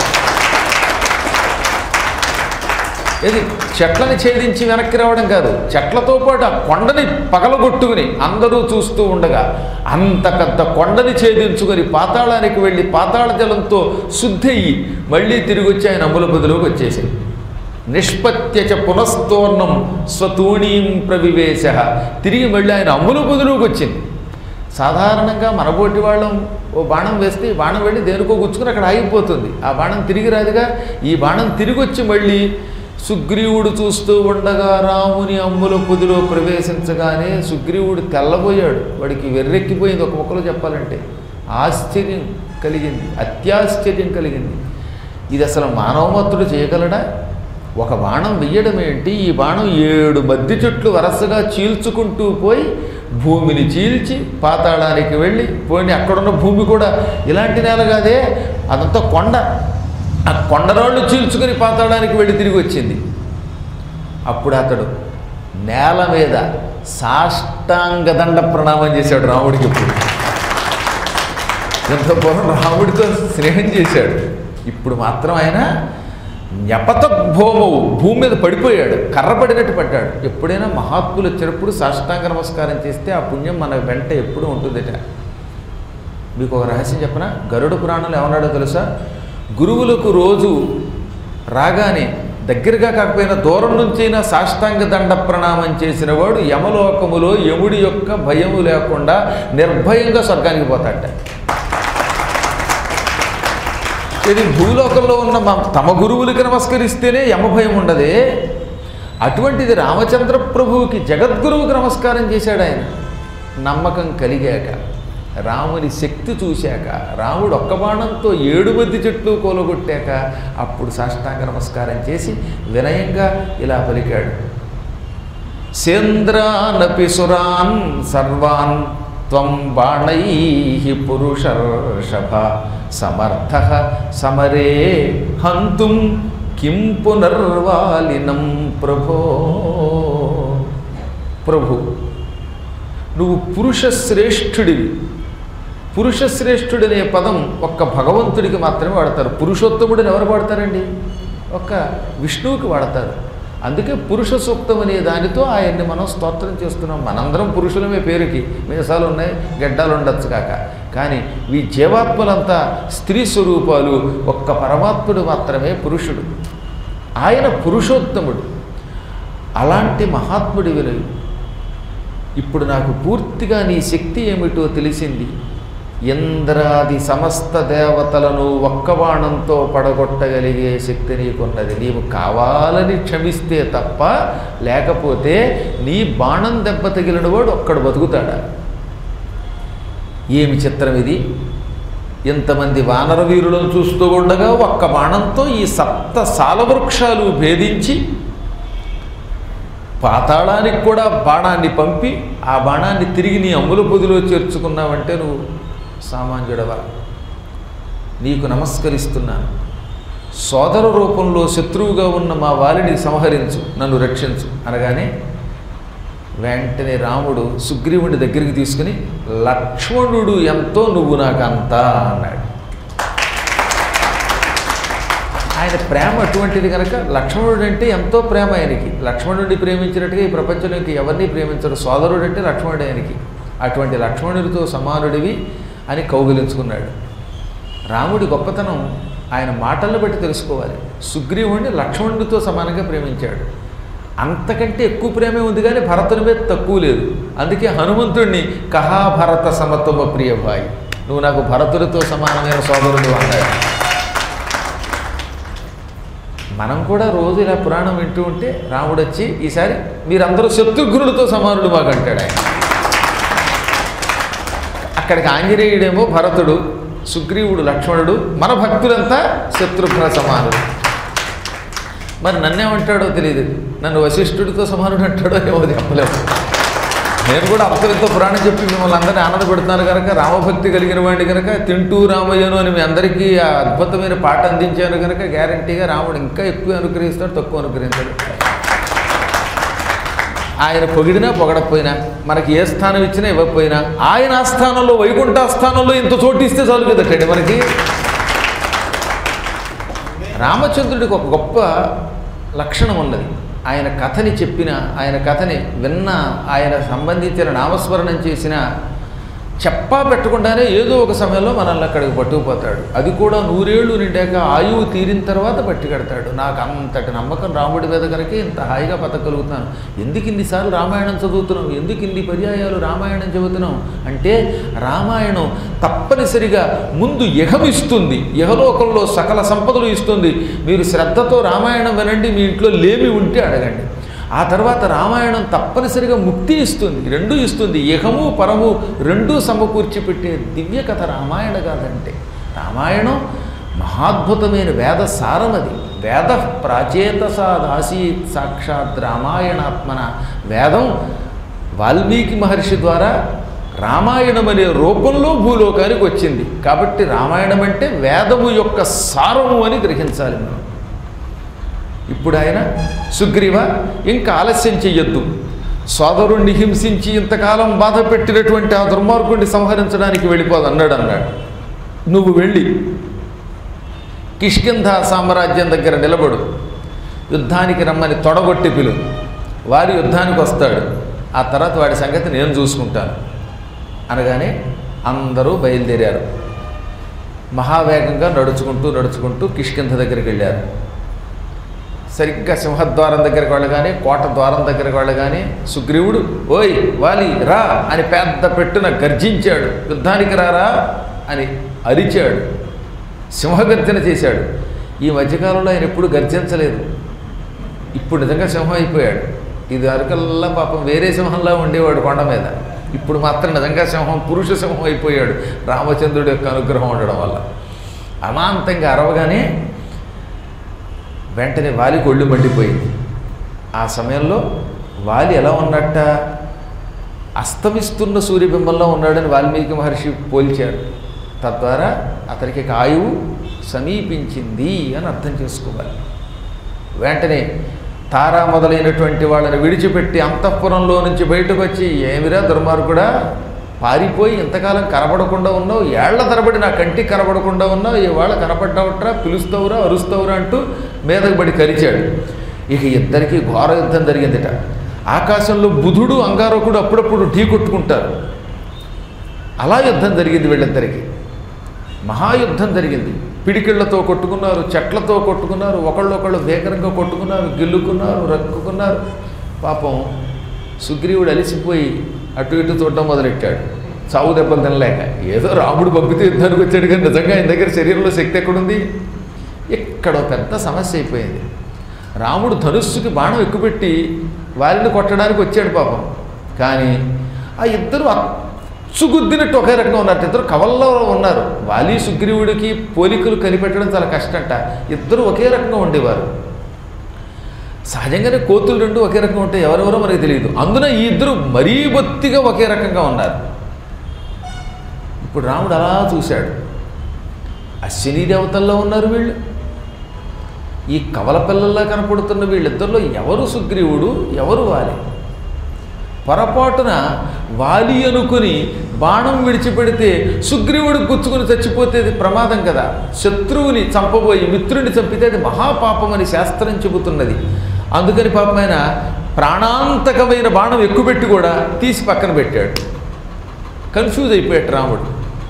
ఇది చెట్లని ఛేదించి వెనక్కి రావడం కాదు, చెట్లతో పాటు ఆ కొండని పగలగొట్టుకుని అందరూ చూస్తూ ఉండగా అంత పెద్ద కొండని ఛేదించుకొని పాతాళానికి వెళ్ళి పాతాళ జలంతో శుద్ధి అయ్యి మళ్ళీ తిరిగి వచ్చి ఆయన అమ్ముల బదులోకి వచ్చేసి నిష్పత్యచ పునస్తోర్ణం స్వతూణీం ప్రవివేశ, తిరిగి మళ్ళీ ఆయన అమ్ముల బదులోకి వచ్చింది. సాధారణంగా మనబోటి వాళ్ళం ఓ బాణం వేస్తే ఈ బాణం వెళ్ళి దేనికో గుచ్చుకుని అక్కడ ఆగిపోతుంది, ఆ బాణం తిరిగి రాదుగా. ఈ బాణం తిరిగి వచ్చి మళ్ళీ సుగ్రీవుడు చూస్తూ ఉండగా రాముని అమ్ముల పొదిలో ప్రవేశించగానే సుగ్రీవుడు తెల్లబోయాడు. వాడికి వెర్రెక్కిపోయింది, ఒక ముక్కలో చెప్పాలంటే. ఆశ్చర్యం కలిగింది, అత్యాశ్చర్యం కలిగింది. ఇది అసలు మానవమత్తుడు చేయగలడా? ఒక బాణం వెయ్యడం ఏంటి, ఈ బాణం ఏడు మద్ది చెట్లు వరసగా చీల్చుకుంటూ పోయి భూమిని చీల్చి పాతాళానికి వెళ్ళి పోయి అక్కడున్న భూమి కూడా ఇలాంటి నేల కాదే, అదంతా కొండ, ఆ కొండరాళ్ళు చీల్చుకుని పాతాళానికి వెళ్ళి తిరిగి వచ్చింది. అప్పుడు అతడు నేల మీద సాష్టాంగ దండ ప్రణామం చేశాడు రాముడికి. ఇప్పుడు ఎంత పూర్వం రాముడితో స్నేహం చేశాడు, ఇప్పుడు మాత్రం ఆయన జ్ఞపత భూమవు, భూమి మీద పడిపోయాడు, కర్ర పడినట్టు పడ్డాడు. ఎప్పుడైనా మహాత్ములు వచ్చినప్పుడు సాష్టాంగ నమస్కారం చేస్తే ఆ పుణ్యం మన వెంట ఎప్పుడూ ఉంటుందట. మీకు ఒక రహస్యం చెప్పనా? గరుడ పురాణంలో ఏమన్నాడో తెలుసా? గురువులకు రోజు రాగానే దగ్గరగా కాకపోయినా దూరం నుంచైనా సాష్టాంగ దండ ప్రణామం చేసిన వాడు యమలోకములో యముడి యొక్క భయము లేకుండా నిర్భయంగా స్వర్గానికి పోతాడట. ఇది భూలోకంలో ఉన్న తమ గురువులకి నమస్కరిస్తేనే యమభయం ఉండదే, అటువంటిది రామచంద్ర ప్రభువుకి జగద్గురువుకి నమస్కారం చేశాడు ఆయన. నమ్మకం కలిగాక, రాముని శక్తి చూశాక, రాముడు ఒక్క బాణంతో ఏడు మధ్య చెట్లు కూలగొట్టాక అప్పుడు సాష్టాంగ నమస్కారం చేసి వినయంగా ఇలా పలికాడు. సేంద్రానపి సురాన్ సర్వాన్ త్వం బాణైః పురుషర్షభ సమర్థః సమరే హంతుం కిం పునర్వాలినం ప్రభో. ప్రభు, నువ్వు పురుష శ్రేష్ఠుడివి. పురుషశ్రేష్ఠుడనే పదం ఒక్క భగవంతుడికి మాత్రమే వాడతారు. పురుషోత్తముడిని ఎవరు వాడతారండి? ఒక్క విష్ణువుకి వాడతారు. అందుకే పురుష సూక్తం అనే దానితో ఆయన్ని మనం స్తోత్రం చేస్తున్నాం. మనందరం పురుషులమే, పేరుకి మీసాలు ఉన్నాయి, గడ్డాలు ఉండొచ్చు కాక, కానీ ఈ జీవాత్మలంతా స్త్రీ స్వరూపాలు. ఒక్క పరమాత్ముడు మాత్రమే పురుషుడు, ఆయన పురుషోత్తముడు. అలాంటి మహాత్ముడి వినయు. ఇప్పుడు నాకు పూర్తిగా నీ శక్తి ఏమిటో తెలిసింది. ఇంద్రాది సమస్త దేవతలను ఒక్క బాణంతో పడగొట్టగలిగే శక్తి నీకున్నది. నీవు కావాలని క్షమిస్తే తప్ప, లేకపోతే నీ బాణం దెబ్బ తగిలిన వాడు ఒక్కడు బతుకుతాడా? ఏమి చిత్రం ఇది! ఇంతమంది వానర వీరులను చూస్తూ ఉండగా ఒక్క బాణంతో ఈ సప్త సాలవృక్షాలు భేదించి పాతాళానికి కూడా బాణాన్ని పంపి ఆ బాణాన్ని తిరిగి నీ అమ్ముల పొదిలో చేర్చుకున్నావంటే నువ్వు సామాన్యుడవా? నీకు నమస్కరిస్తున్నాను. సోదర రూపంలో శత్రువుగా ఉన్న మా వాలిని సంహరించు, నన్ను రక్షించు అనగానే వెంటనే రాముడు సుగ్రీవుడి దగ్గరికి తీసుకుని లక్ష్మణుడు ఎంతో నువ్వు నాకంతా అన్నాడు. ఆయన ప్రేమ అటువంటిది కనుక లక్ష్మణుడు అంటే ఎంతో ప్రేమ ఆయనకి. లక్ష్మణుడిని ప్రేమించినట్టుగా ఈ ప్రపంచంలో ఇంక ఎవరిని ప్రేమించడు. సోదరుడు అంటే లక్ష్మణుడు ఆయనకి. అటువంటి లక్ష్మణుడితో సమానుడివి అని కౌగిలించుకున్నాడు. రాముడి గొప్పతనం ఆయన మాటలను బట్టి తెలుసుకోవాలి. సుగ్రీవుడిని లక్ష్మణుడితో సమానంగా ప్రేమించాడు. అంతకంటే ఎక్కువ ప్రేమే ఉంది కానీ భరతుని మీద తక్కువ లేదు. అందుకే హనుమంతుడిని కహా భరత సమతమ ప్రియభాయి, నువ్వు నాకు భరతుడితో సమానమైన సోదరుడు అన్నాడు. మనం కూడా రోజు ఇలా పురాణం వింటూ ఉంటే రాముడు వచ్చి ఈసారి మీరందరూ శత్రుఘ్నుడితో సమానుడు మాకు అంటాడు ఆయన. అక్కడికి ఆంజనేయుడేమో భరతుడు, సుగ్రీవుడు లక్ష్మణుడు, మన భక్తులంతా శత్రుఘ్న సమానుడు. మరి నన్నేమంటాడో తెలియదు, నన్ను వశిష్ఠుడితో సమానుడు అంటాడో ఏమో చెప్పలేదు. నేను కూడా అర్థంతో పురాణం చెప్పి మిమ్మల్ని అందరినీ ఆనందపెడుతున్నాను కనుక, రామభక్తి కలిగిన వాడిని కనుక, తింటూ రామయ్యను అని మీ అందరికీ ఆ అద్భుతమైన పాట అందించాను కనుక గ్యారంటీగా రాముడు ఇంకా ఎక్కువ అనుగ్రహిస్తాడు, తక్కువ అనుగ్రహించాడు. ఆయన పొగిడినా పొగడపోయినా, మనకి ఏ స్థానం ఇచ్చినా ఇవ్వకపోయినా, ఆయన ఆ స్థానంలో వైకుంఠ స్థానంలో ఇంత చోటు ఇస్తే చాలు కదటండి మనకి. రామచంద్రుడికి ఒక గొప్ప లక్షణం ఉన్నది. ఆయన కథని చెప్పిన, ఆయన కథని విన్న, ఆయన సంబంధించిన నామస్మరణం చేసిన చెప్పా పెట్టకుండానే ఏదో ఒక సమయంలో మనల్ని అక్కడికి పట్టుకుపోతాడు. అది కూడా నూరేళ్లు నిండాక ఆయువు తీరిన తర్వాత పట్టుకెడతాడు. నాకు అంతటి నమ్మకం రాముడి మీద కనుక ఇంత హాయిగా బతకగలుగుతున్నాను. ఎందుకు ఇన్నిసార్లు రామాయణం చదువుతున్నాం, ఎందుకు ఇన్ని పర్యాయాలు రామాయణం చదువుతున్నాం అంటే, రామాయణం తప్పనిసరిగా ముందు ఇహమిస్తుంది, ఇహలోకంలో సకల సంపదలు ఇస్తుంది. మీరు శ్రద్ధతో రామాయణం వినండి, మీ ఇంట్లో లేమి ఉంటే అడగండి. ఆ తర్వాత రామాయణం తప్పనిసరిగా ముక్తి ఇస్తుంది, రెండూ ఇస్తుంది. ఇహము పరము రెండూ సమకూర్చి పెట్టే దివ్య కథ రామాయణ కాదంటే. రామాయణం మహాద్భుతమైన వేద సారమది. వేద ప్రాచేత సాదాసీ సాక్షాత్ రామాయణాత్మన. వేదం వాల్మీకి మహర్షి ద్వారా రామాయణం అనే రూపంలో భూలోకానికి వచ్చింది. కాబట్టి రామాయణం అంటే వేదము యొక్క సారము అని గ్రహించాలి మనం. ఇప్పుడు ఆయన సుగ్రీవ ఇంకా ఆలస్యం చెయ్యొద్దు, సోదరుణ్ణి హింసించి ఇంతకాలం బాధ పెట్టినటువంటి ఆ దుర్మార్గుణ్ణి సంహరించడానికి వెళ్ళిపోదు అన్నాడు అన్నాడు నువ్వు వెళ్ళి కిష్కింధ సామ్రాజ్యం దగ్గర నిలబడు, యుద్ధానికి రమ్మని తొడగొట్టి పిలు. వారి యుద్ధానికి వస్తాడు, ఆ తర్వాత వాడి సంగతి నేను చూసుకుంటాను అనగానే అందరూ బయలుదేరారు. మహావేగంగా నడుచుకుంటూ నడుచుకుంటూ కిష్కింధ దగ్గరికి వెళ్ళారు. సరిగ్గా సింహద్వారం దగ్గరికి వెళ్ళగానే, కోట ద్వారం దగ్గరికి వెళ్ళగానే సుగ్రీవుడు ఓయ్ వాలి రా అని పెద్ద పెట్టున గర్జించాడు. యుద్ధానికి రారా అని అరిచాడు, సింహగర్జన చేశాడు. ఈ మధ్యకాలంలో ఆయన ఎప్పుడు గర్జించలేదు, ఇప్పుడు నిజంగా సింహం అయిపోయాడు. ఇది అరకల్లా పాపం వేరే సింహంలా ఉండేవాడు కొండ మీద, ఇప్పుడు మాత్రం నిజంగా సింహం, పురుష సింహం అయిపోయాడు రామచంద్రుడి యొక్క అనుగ్రహం ఉండడం వల్ల. అమాంతంగా అరవగానే వెంటనే వాలికి ఒళ్ళు మండిపోయింది. ఆ సమయంలో వాలి ఎలా ఉన్నట్ట, అస్తమిస్తున్న సూర్యబింబంలో ఉన్నాడని వాల్మీకి మహర్షి పోల్చాడు. తద్వారా అతనికి ఆయువు సమీపించింది అని అర్థం చేసుకోవాలి. వెంటనే తారా మొదలైనటువంటి వాళ్ళని విడిచిపెట్టి అంతఃపురంలో నుంచి బయటకు వచ్చి, ఏమిరా దుర్మార్గుడా, పారిపోయి ఇంతకాలం కనబడకుండా ఉన్నావు, ఏళ్ల తరబడి నా కంటికి కనబడకుండా ఉన్నావు, ఇవాళ కనపడ్డావుట్రా, పిలుస్తావురా, అరుస్తావురా అంటూ మీదకు పడి కరిచాడు. ఇక ఇద్దరికీ ఘోర యుద్ధం జరిగిందిట. ఆకాశంలో బుధుడు అంగారకుడు అప్పుడప్పుడు ఢీ కొట్టుకుంటారు. అలా యుద్ధం జరిగింది వీళ్ళిద్దరికీ. మహాయుద్ధం జరిగింది. పిడికిళ్లతో కొట్టుకున్నారు, చెట్లతో కొట్టుకున్నారు, ఒకళ్ళొకళ్ళు భీకరంగా కొట్టుకున్నారు, గిల్లుకున్నారు, రక్కుకున్నారు. పాపం సుగ్రీవుడు అలిసిపోయి అటు ఇటు చూడటం మొదలెట్టాడు, చావు దెబ్బలు తినలేక. ఏదో రాముడు పంపితే యుద్ధానికి వచ్చాడు కానీ నిజంగా ఆయన దగ్గర శరీరంలో శక్తి ఎక్కడుంది? ఇక్కడ పెద్ద సమస్య అయిపోయింది. రాముడు ధనుస్సుకి బాణం ఎక్కుపెట్టి వారిని కొట్టడానికి వచ్చాడు పాపం. కానీ ఆ ఇద్దరు అచ్చుగుద్దినట్టు ఒకే రకంగా ఉన్నారు. ఇద్దరు కవల్లో ఉన్నారు. వాలి సుగ్రీవుడికి పోలికలు కనిపెట్టడం చాలా కష్టంట. ఇద్దరు ఒకే రకంగా ఉండేవారు. సహజంగానే కోతులు రెండు ఒకే రకంగా ఉంటే ఎవరెవరో మనకి తెలియదు. అందున ఈ ఇద్దరు మరీ బొత్తిగా ఒకే రకంగా ఉన్నారు. ఇప్పుడు రాముడు అలా చూశాడు, అశ్విని దేవతల్లో ఉన్నారు వీళ్ళు, ఈ కవల పిల్లల్లా కనపడుతున్న వీళ్ళిద్దరిలో ఎవరు సుగ్రీవుడు, ఎవరు వాలి? పొరపాటున వాలి అనుకుని బాణం విడిచిపెడితే సుగ్రీవుడు గుచ్చుకుని చచ్చిపోతే అది ప్రమాదం కదా. శత్రువుని చంపబోయి మిత్రుడిని చంపితే అది మహాపాపం అని శాస్త్రం చెబుతున్నది. అందుకని పాపం ఆయన ప్రాణాంతకమైన బాణం ఎక్కుపెట్టి కూడా తీసి పక్కన పెట్టాడు. కన్ఫ్యూజ్ అయిపోయాడు రాముడు.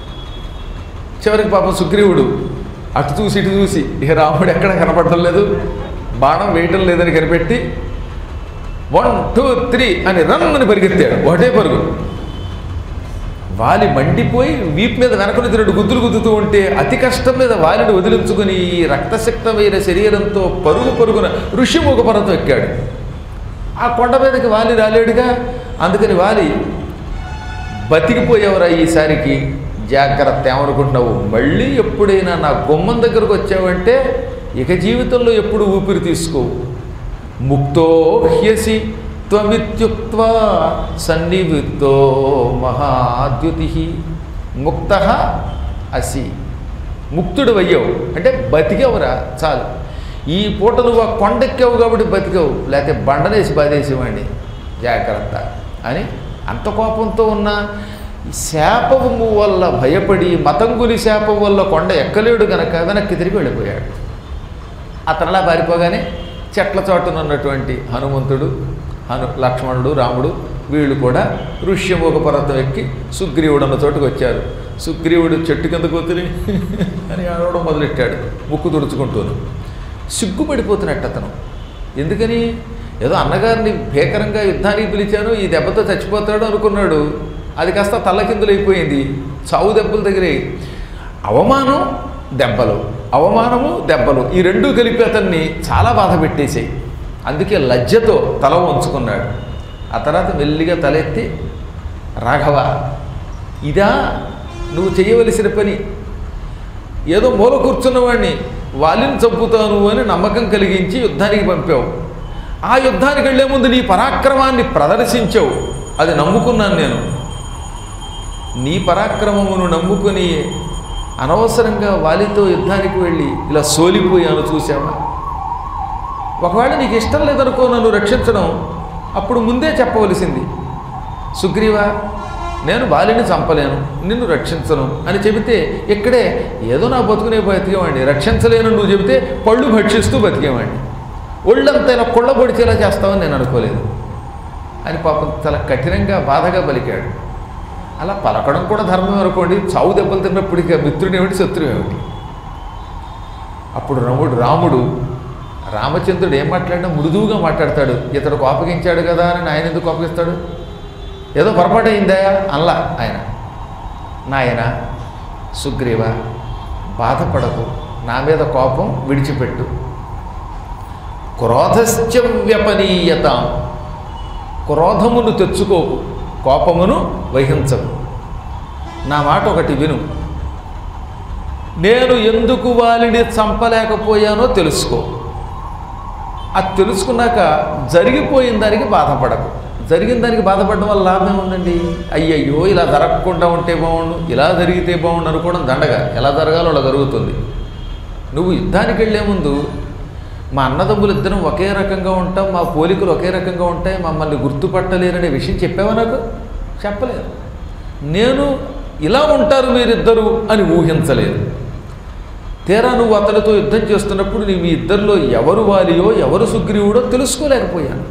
చివరికి పాపం సుగ్రీవుడు అటు చూసి ఇటు చూసి ఇక రాముడు ఎక్కడ కనపడటం లేదు, బాణం వేయటం లేదని కనిపెట్టి వన్ టూ త్రీ అని రన్ అని పరిగెత్తాడు. ఒకటే పరుగు. వాలి మండిపోయి వీపు మీద వెనకను తిరడు గుద్దులు గుద్దుతూ ఉంటే అతి కష్టం మీద వాలిని వదిలించుకుని ఈ రక్తశక్తమైన శరీరంతో పరుగు పరుగున ఋషిముఖ పర్వతం ఎక్కాడు. ఆ కొండ మీదకి వాలి రాలేడుగా, అందుకని వాలి బతికిపోయేవరా ఈసారికి, జాగ్రత్త ఏమనుకుంటున్నావు, మళ్ళీ ఎప్పుడైనా నా గుమ్మం దగ్గరకు వచ్చావంటే ఇక జీవితంలో ఎప్పుడు ఊపిరి తీసుకోవు. ముక్తో హ్యసి త్వమిత్యుక్త్వా సన్నివిత్తో మహాద్యుతి. ముక్త అసి, ముక్తుడు అయ్యావు అంటే బతికేవురా చాలు. ఈ పూట నువ్వు ఆ కొండెక్కావు కాబట్టి బతికావు, లేకపోతే బండనేసి బాధేసేవాడిని, జాగ్రత్త అని అంత కోపంతో ఉన్న శాపము వల్ల భయపడి మతంగులి శాపం వల్ల కొండ ఎక్కలేడు గనక వెనక్కి తిరిగి వెళ్ళిపోయాడు. అతనలా పారిపోగానే చెట్ల చాటున ఉన్నటువంటి హనుమంతుడు, హను లక్ష్మణుడు, రాముడు వీళ్ళు కూడా ఋష్యముఖ పర్వతం ఎక్కి సుగ్రీవుడు అన్న చోటుకు వచ్చారు. సుగ్రీవుడు చెట్టు కింద కూతుని అని ఆడవడం మొదలెట్టాడు, ముక్కు తుడుచుకుంటూను. సిగ్గుపడిపోతున్నట్టు అతను. ఎందుకని? ఏదో అన్నగారిని భీకరంగా యుద్ధానికి పిలిచాను, ఈ దెబ్బతో చచ్చిపోతాడు అనుకున్నాడు. అది కాస్త తల్లకిందులైపోయింది, చావు దెబ్బలు తగిలాయి. అవమానం దెబ్బలు, అవమానము దెబ్బలు, ఈ రెండూ కలిపి అతన్ని చాలా బాధ పెట్టేశాయి. అందుకే లజ్జతో తల వంచుకున్నాడు. ఆ తర్వాత మెల్లిగా తలెత్తి, రాఘవ, ఇదా నువ్వు చేయవలసిన పని? ఏదో మూల కూర్చున్నవాడిని వాలిని చంపుతాను అని నమ్మకం కలిగించి యుద్ధానికి పంపావు. ఆ యుద్ధానికి వెళ్లే ముందు నీ పరాక్రమాన్ని ప్రదర్శించావు, అది నమ్ముకున్నాను నేను. నీ పరాక్రమమును నమ్ముకుని అనవసరంగా వాలితో యుద్ధానికి వెళ్ళి ఇలా సోలిపోయాను, చూసావా? ఒకవేళ నీకు ఇష్టం లేదనుకో నన్ను రక్షించడం, అప్పుడు ముందే చెప్పవలసింది, సుగ్రీవా నేను వాలిని చంపలేను, నిన్ను రక్షించను అని చెబితే ఇక్కడే ఏదో నా బతుకునే బతికేవాడిని. రక్షించలేను నువ్వు చెబితే పళ్ళు భక్షిస్తూ బతికేవాడిని. ఒళ్ళంతా ఇలా కుళ్ళ పొడిచేలా చేస్తావని నేను అనుకోలేదు అని పాపం చాలా కఠినంగా బాధగా పలికాడు. అలా పలకడం కూడా ధర్మం అనుకోండి, చావు దెబ్బలు తిన్నప్పటికీ మిత్రుడు ఏమిటి శత్రువు ఏమిటి? అప్పుడు రాముడు రాముడు రామచంద్రుడు ఏం మాట్లాడినా మృదువుగా మాట్లాడతాడు. ఇతడు కోపగించాడు కదా అని ఆయన ఎందుకు కోపగిస్తాడు? ఏదో పొరపాటు అయిందా అల్లా ఆయన. నాయన సుగ్రీవ, బాధపడకు, నా మీద కోపం విడిచిపెట్టు. క్రోధశ్చ వ్యపనీయతాం, క్రోధమును తెచ్చుకోకు, కోపమును వహించకు. నా మాట ఒకటి విను, నేను ఎందుకు వాలిని చంపలేకపోయానో తెలుసుకో. అది తెలుసుకున్నాక జరిగిపోయిన దానికి బాధపడకు. జరిగిన దానికి బాధపడడం వల్ల లాభం ఉందండి. అయ్యయ్యో ఇలా జరగకుండా ఉంటే బాగుండు, ఇలా జరిగితే బాగుండు అనుకోవడం దండగా. ఎలా జరగాలో అలా జరుగుతుంది. నువ్వు యుద్ధానికి వెళ్ళే ముందు మా అన్నదమ్ములు ఇద్దరం ఒకే రకంగా ఉంటాం, మా పోలికలు ఒకే రకంగా ఉంటాయి, మమ్మల్ని గుర్తుపట్టలేరనే విషయం చెప్పావా? నాకు చెప్పలేదు. నేను ఇలా ఉంటారు మీరిద్దరూ అని ఊహించలేదు. తీరా నువ్వు అతనితో యుద్ధం చేస్తున్నప్పుడు నీ మీ ఇద్దరిలో ఎవరు వాలియో ఎవరు సుగ్రీవుడో తెలుసుకోలేకపోయాను.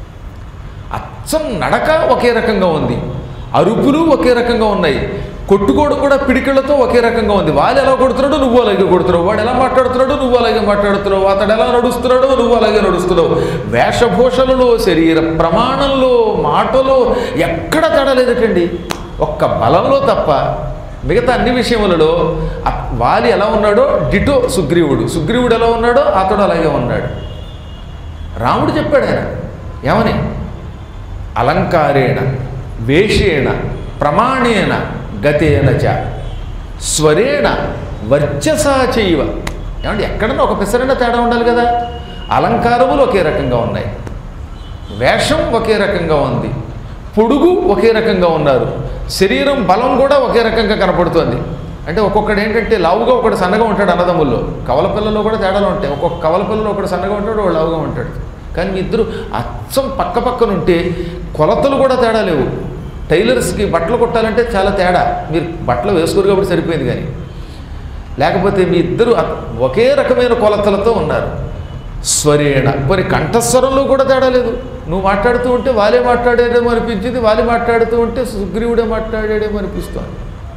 అచ్చం నడక ఒకే రకంగా ఉంది, అరుపులు ఒకే రకంగా ఉన్నాయి, కొట్టుకోవడం కూడా పిడికిళ్లతో ఒకే రకంగా ఉంది. వాళ్ళు ఎలా కొడుతున్నాడో నువ్వు అలాగే కొడుతున్నావు, వాడు ఎలా మాట్లాడుతున్నాడో నువ్వు అలాగే మాట్లాడుతున్నావు, అతడు ఎలా నడుస్తున్నాడో నువ్వు అలాగే నడుస్తున్నావు. వేషభూషణలో, శరీర ప్రమాణంలో, మాటలో ఎక్కడ తడలేదటండి. ఒక్క బలంలో తప్ప మిగతా అన్ని విషయములలో వాలి ఎలా ఉన్నాడో డిటో సుగ్రీవుడు, సుగ్రీవుడు ఎలా ఉన్నాడో అతడు అలాగే ఉన్నాడు. రాముడు చెప్పాడు ఆయన ఏమని? అలంకారేణ వేషేణ ప్రమాణేన గతేన చ స్వరేణ వర్చసా చైవ. ఏమంటే ఎక్కడన్నా ఒక పిసరైనా తేడా ఉండాలి కదా. అలంకారములు ఒకే రకంగా ఉన్నాయి, వేషం ఒకే రకంగా ఉంది, పొడుగు ఒకే రకంగా ఉన్నారు, శరీరం బలం కూడా ఒకే రకంగా కనపడుతుంది. అంటే ఒక్కొక్కడు ఏంటంటే లావుగా ఒకడు సన్నగా ఉంటాడు. అన్నదమ్ముల్లో కవల పిల్లలో కూడా తేడాలు ఉంటాయి. ఒక్కొక్క కవల పిల్లలో ఒకడు సన్నగా ఉంటాడు, ఒకడు లావుగా ఉంటాడు. కానీ మీ ఇద్దరు అచ్చం పక్క పక్కన ఉంటే కొలతలు కూడా తేడా లేవు. టైలర్స్కి బట్టలు కుట్టాలంటే చాలా తేడా, మీరు బట్టలు వేసుకోరు కాబట్టి సరిపోయింది. కానీ లేకపోతే మీ ఇద్దరు ఒకే రకమైన కొలతలతో ఉన్నారు. స్వరేణ, మరి కంఠస్వరంలో కూడా తేడా లేదు. నువ్వు మాట్లాడుతూ ఉంటే వాళ్ళే మాట్లాడేదేమో అనిపించింది, వాళ్ళే మాట్లాడుతూ ఉంటే సుగ్రీవుడే మాట్లాడేదేమో అనిపిస్తుంది.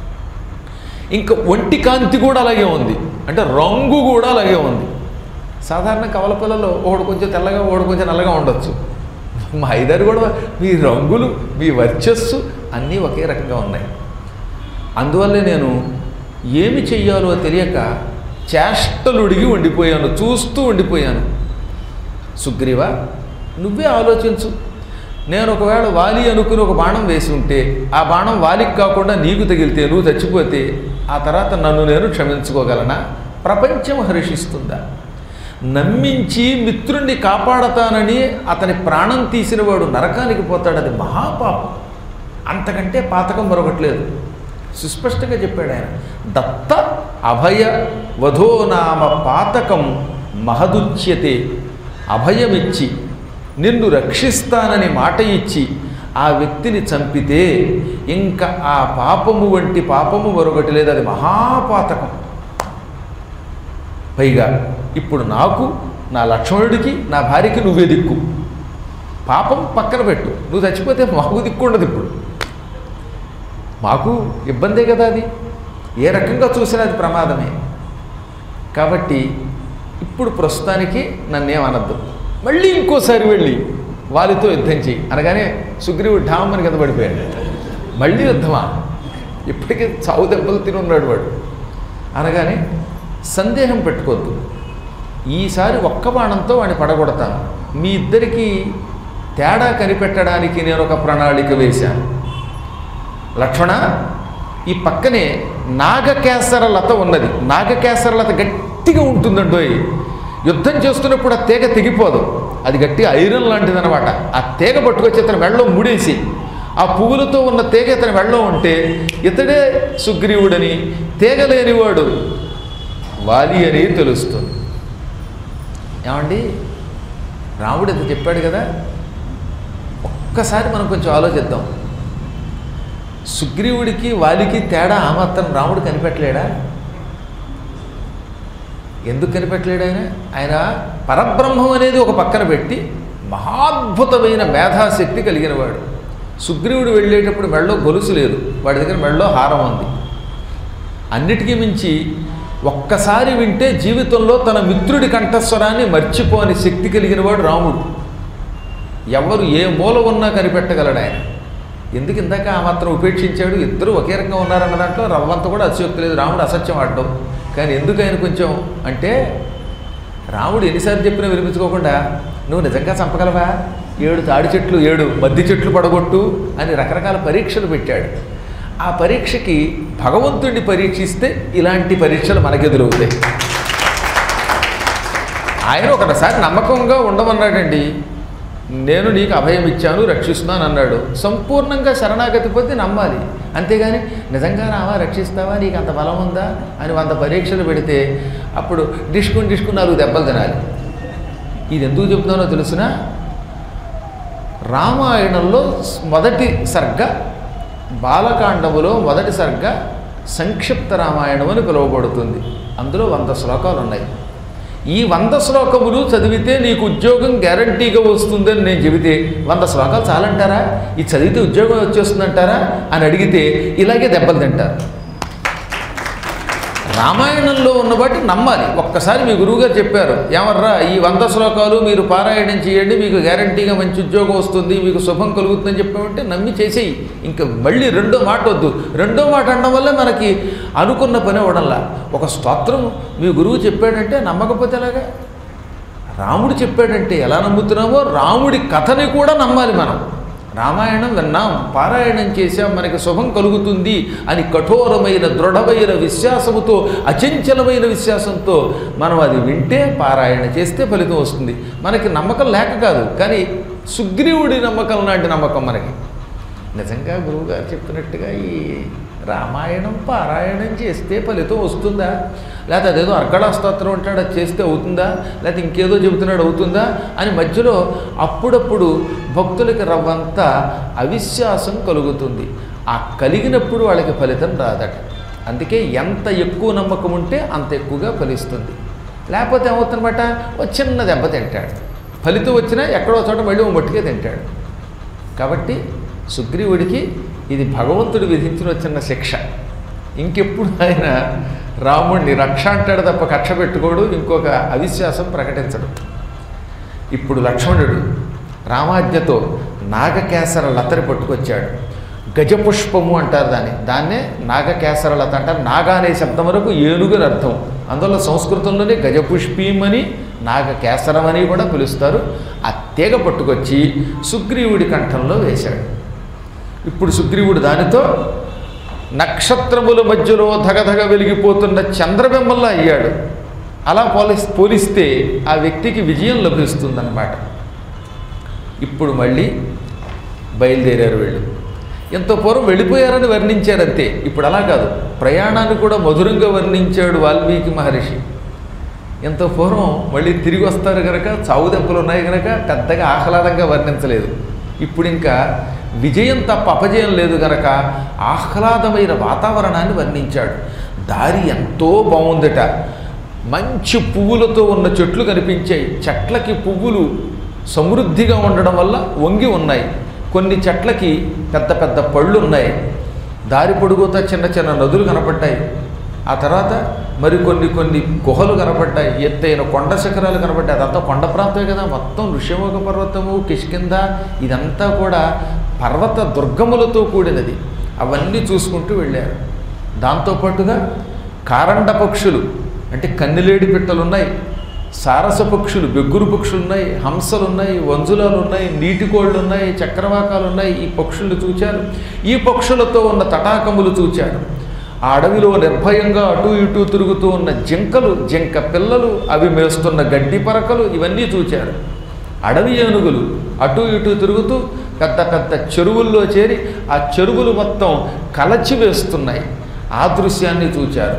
ఇంకా ఒంటి కాంతి కూడా అలాగే ఉంది, అంటే రంగు కూడా అలాగే ఉంది. సాధారణ కవల పిల్లలో ఒకడు కొంచెం తెల్లగా ఒకడు కొంచెం నల్లగా ఉండొచ్చు. మా ఐదారు కూడా మీ రంగులు, మీ వర్చస్సు అన్నీ ఒకే రకంగా ఉన్నాయి. అందువల్లే నేను ఏమి చెయ్యాలో తెలియక చేష్టలుడిగి ఉండిపోయాను, చూస్తూ ఉండిపోయాను. సుగ్రీవ, నువ్వే ఆలోచించు. నేను ఒకవేళ వాలి అనుకుని ఒక బాణం వేసి ఉంటే ఆ బాణం వాలికి కాకుండా నీకు తగిలితే నువ్వు చచ్చిపోతే ఆ తర్వాత నన్ను నేను క్షమించుకోగలనా? ప్రపంచం హర్షిస్తుందా? నమ్మించి మిత్రుణ్ణి కాపాడతానని అతని ప్రాణం తీసినవాడు నరకానికి పోతాడు, అది మహాపాపం. అంతకంటే పాతకం మరొకట్లేదు. సుస్పష్టంగా చెప్పాడు ఆయన. దత్త అభయ వధోనామ పాతకం మహదుచ్యతే. అభయమిచ్చి నిన్ను రక్షిస్తానని మాట ఇచ్చి ఆ వ్యక్తిని చంపితే ఇంకా ఆ పాపము వంటి పాపము మరొకటి లేదు, అది మహాపాతకం. పైగా ఇప్పుడు నాకు, నా లక్ష్మణుడికి, నా భార్యకి నువ్వే దిక్కు. పాపం పక్కన పెట్టు, నువ్వు చచ్చిపోతే మాకు దిక్కు ఉండదు. ఇప్పుడు మాకు ఇబ్బందే కదా, అది ఏ రకంగా చూసినా అది ప్రమాదమే. కాబట్టి ఇప్పుడు ప్రస్తుతానికి నన్నేమనద్దు, మళ్ళీ ఇంకోసారి వెళ్ళి వాలితో యుద్ధం చెయ్యి అనగానే సుగ్రీవుడు ఢామని కింద పడిపోయాడు. మళ్ళీ యుద్ధమా? ఇప్పటికీ చావు దెబ్బలు తిని ఉన్నాడు వాడు. అనగానే సందేహం పెట్టుకోవద్దు, ఈసారి ఒక్క బాణంతో వాడిని పడగొడతాను. మీ ఇద్దరికీ తేడా కనిపెట్టడానికి నేను ఒక ప్రణాళిక వేశాను. లక్ష్మణ, ఈ పక్కనే నాగకేసర లత ఉన్నది. నాగకేసర లత గట్టిగా ఉంటుందండోయ్. యుద్ధం చేస్తున్నప్పుడు ఆ తీగ తెగిపోదు, అది గట్టి ఐరన్ లాంటిది అనమాట. ఆ తీగ పట్టుకొచ్చి ఇతని మెడలో ముడేసి ఆ పువ్వులతో ఉన్న తీగ ఇతని మెడలో ఉంటే ఇతడే సుగ్రీవుడని, తీగ లేనివాడు వాలి అని తెలుస్తుంది. ఏమండి, రాముడు ఇంత చెప్పాడు కదా, ఒక్కసారి మనం కొంచెం ఆలోచిద్దాం. సుగ్రీవుడికి వాలికి తేడా ఆ మాత్రం రాముడు కనిపెట్టలేడా? ఎందుకు కనిపెట్టలేడు ఆయన? ఆయన పరబ్రహ్మం అనేది ఒక పక్కన పెట్టి మహాద్భుతమైన మేధాశక్తి కలిగినవాడు. సుగ్రీవుడు వెళ్ళేటప్పుడు మెడలో గొలుసు లేదు, వాడి దగ్గర మెడలో హారం ఉంది. అన్నిటికీ మించి ఒక్కసారి వింటే జీవితంలో తన మిత్రుడి కంఠస్వరాన్ని మర్చిపోని శక్తి కలిగిన వాడు రాముడు. ఎవరు ఏ మూల ఉన్నా కనిపెట్టగలడు ఆయన. ఎందుకు ఇందాక ఆ మాత్రం ఉపేక్షించాడు? ఇద్దరు ఒకే రకంగా ఉన్నారన్న దాంట్లో రవ్వంత కూడా అతిశయోక్తి లేదు. రాముడు అసత్యం ఆడటం, కానీ ఎందుకు ఆయన కొంచెం అంటే, రాముడు ఎన్నిసార్లు చెప్పినా వినిపించుకోకుండా నువ్వు నిజంగా చంపగలవా, ఏడు తాడి చెట్లు ఏడు మద్ది చెట్లు పడగొట్టు అని రకరకాల పరీక్షలు పెట్టాడు. ఆ పరీక్షకి భగవంతుడిని పరీక్షిస్తే ఇలాంటి పరీక్షలు మనకెదురవుతాయి. ఆయన ఒకసారి నమ్మకంగా ఉండమన్నాడండి. నేను నీకు అభయం ఇచ్చాను, రక్షిస్తున్నాను అన్నాడు. సంపూర్ణంగా శరణాగతి పొంది నమ్మాలి. అంతేగాని నిజంగా రావా, రక్షిస్తావా, నీకు అంత బలం ఉందా అని వంద పరీక్షలు పెడితే అప్పుడు డిష్కుని డిష్కుని నాలుగు దెబ్బలు తినాలి. ఇది ఎందుకు చెప్తున్నానో తెలుసునా? రామాయణంలో మొదటి సర్గ, బాలకాండములో మొదటి సర్గ సంక్షిప్త రామాయణం అని పిలువబడుతుంది. అందులో వంద శ్లోకాలు ఉన్నాయి. ఈ వంద శ్లోకములు చదివితే నీకు ఉద్యోగం గ్యారంటీగా వస్తుందని నేను చెబితే వంద శ్లోకాలు చాలంటారా? ఇది చదివితే ఉద్యోగం వచ్చేస్తుందంటారా అని అడిగితే ఇలాగే దెబ్బలు తింటారు. రామాయణంలో ఉన్న వాటి నమ్మాలి. ఒక్కసారి మీ గురువుగారు చెప్పారు, ఏమర్రా ఈ వంద శ్లోకాలు మీరు పారాయణం చేయండి, మీకు గ్యారంటీగా మంచి ఉద్యోగం వస్తుంది, మీకు శుభం కలుగుతుందని చెప్పామంటే నమ్మి చేసేయి. ఇంకా మళ్ళీ రెండో మాట వద్దు. రెండో మాట అనడం వల్ల మనకి అనుకున్న పని అవడంలా. ఒక స్తోత్రం మీ గురువు చెప్పాడంటే నమ్మకపోతే ఎలాగా? రాముడు చెప్పాడంటే ఎలా నమ్ముతున్నామో రాముడి కథని కూడా నమ్మాలి మనం. రామాయణం విన్నాం, పారాయణం చేశాం, మనకి శుభం కలుగుతుంది అని కఠోరమైన దృఢమైన విశ్వాసముతో, అచంచలమైన విశ్వాసంతో మనం అది వింటే, పారాయణ చేస్తే ఫలితం వస్తుంది. మనకి నమ్మకం లేక కాదు, కానీ సుగ్రీవుడి నమ్మకం లాంటి నమ్మకం మనకి. నిజంగా గురువుగారు చెప్పినట్టుగా ఈ రామాయణం పారాయణం చేస్తే ఫలితం వస్తుందా? లేకపోతే అదేదో అర్గళ స్తోత్రం అంటాడు, అది చేస్తే అవుతుందా? లేకపోతే ఇంకేదో చెబుతున్నాడు అవుతుందా అని మధ్యలో అప్పుడప్పుడు భక్తులకి రవ్వంతా అవిశ్వాసం కలుగుతుంది. ఆ కలిగినప్పుడు వాళ్ళకి ఫలితం రాదట. అందుకే ఎంత ఎక్కువ నమ్మకం ఉంటే అంత ఎక్కువగా ఫలిస్తుంది. లేకపోతే ఏమవుతుందన్నమాట, ఓ చిన్న దెబ్బ తింటాడు, ఫలితం వచ్చినా ఎక్కడో చోట మళ్ళీ ఓ మట్టికే తింటాడు. కాబట్టి సుగ్రీవుడికి ఇది భగవంతుడు విధించిన చిన్న శిక్ష. ఇంకెప్పుడు ఆయన రాముడిని రక్ష అంటాడు తప్ప కక్ష పెట్టుకోడు, ఇంకొక అవిశ్వాసం ప్రకటించడు. ఇప్పుడు లక్ష్మణుడు రామాజ్ఞతో నాగకేసర లతని పట్టుకొచ్చాడు. గజపుష్పము అంటారు దాన్ని. దాన్నే నాగకేసరలత అంటారు. నాగ అనే శబ్దం వరకు ఏనుగు అని అర్థం. అందువల్ల సంస్కృతంలోనే గజపుష్పీమని నాగకేసరమని కూడా పిలుస్తారు. ఆ తీగ పట్టుకొచ్చి సుగ్రీవుడి కంఠంలో వేశాడు. ఇప్పుడు సుగ్రీవుడు దానితో నక్షత్రముల మధ్యలో ధగధగ వెలిగిపోతున్న చంద్రబింబంలా అయ్యాడు. అలా పోలిస్ పోలిస్తే ఆ వ్యక్తికి విజయం లభిస్తుందన్నమాట. ఇప్పుడు మళ్ళీ బయలుదేరారు వీళ్ళు. ఎంతో పూర్వం వెళ్ళిపోయారని వర్ణించారంతే. ఇప్పుడు అలా కాదు, ప్రయాణాన్ని కూడా మధురంగా వర్ణించాడు వాల్మీకి మహర్షి. ఎంతో పూర్వం మళ్ళీ తిరిగి వస్తారు కనుక, చావు దెబ్బలు ఉన్నాయి కనుక పెద్దగా ఆహ్లాదంగా వర్ణించలేదు. ఇప్పుడు ఇంకా విజయం తప్ప అపజయం లేదు గనక ఆహ్లాదమైన వాతావరణాన్ని వర్ణించాడు. దారి ఎంతో బాగుందట. మంచి పువ్వులతో ఉన్న చెట్లు కనిపించాయి. చెట్లకి పువ్వులు సమృద్ధిగా ఉండడం వల్ల వంగి ఉన్నాయి. కొన్ని చెట్లకి పెద్ద పెద్ద పళ్ళు ఉన్నాయి. దారి పొడుగుతా చిన్న చిన్న నదులు కనపడ్డాయి. ఆ తర్వాత మరి కొన్ని కొన్ని గుహలు కనపడ్డాయి. ఎత్తైన కొండ శిఖరాలు కనపడ్డాయి. అదంతా కొండ ప్రాంతమే కదా. మొత్తం ఋష్యముఖ పర్వతము, కిష్కింధ ఇదంతా కూడా పర్వత దుర్గములతో కూడినది. అవన్నీ చూసుకుంటూ వెళ్ళారు. దాంతోపాటుగా కారండ పక్షులు అంటే కన్నెలేడి పిట్టలు ఉన్నాయి, సారస పక్షులు, బెగ్గురు పక్షులు ఉన్నాయి, హంసలు ఉన్నాయి, వంజులాలు ఉన్నాయి, నీటికోళ్ళు ఉన్నాయి, చక్రవాకాలు ఉన్నాయి. ఈ పక్షులు చూచారు. ఈ పక్షులతో ఉన్న తటాకములు చూచారు. ఆ అడవిలో నిర్భయంగా అటూ ఇటూ తిరుగుతూ ఉన్న జింకలు, జింక పిల్లలు, అవి మేస్తున్న గడ్డి పరకలు ఇవన్నీ చూచారు. అడవి ఏనుగులు అటూ ఇటూ తిరుగుతూ పెద్ద పెద్ద చెరువుల్లో చేరి ఆ చెరువులు మొత్తం కలచి వేస్తున్నాయి. ఆ దృశ్యాన్ని చూచారు.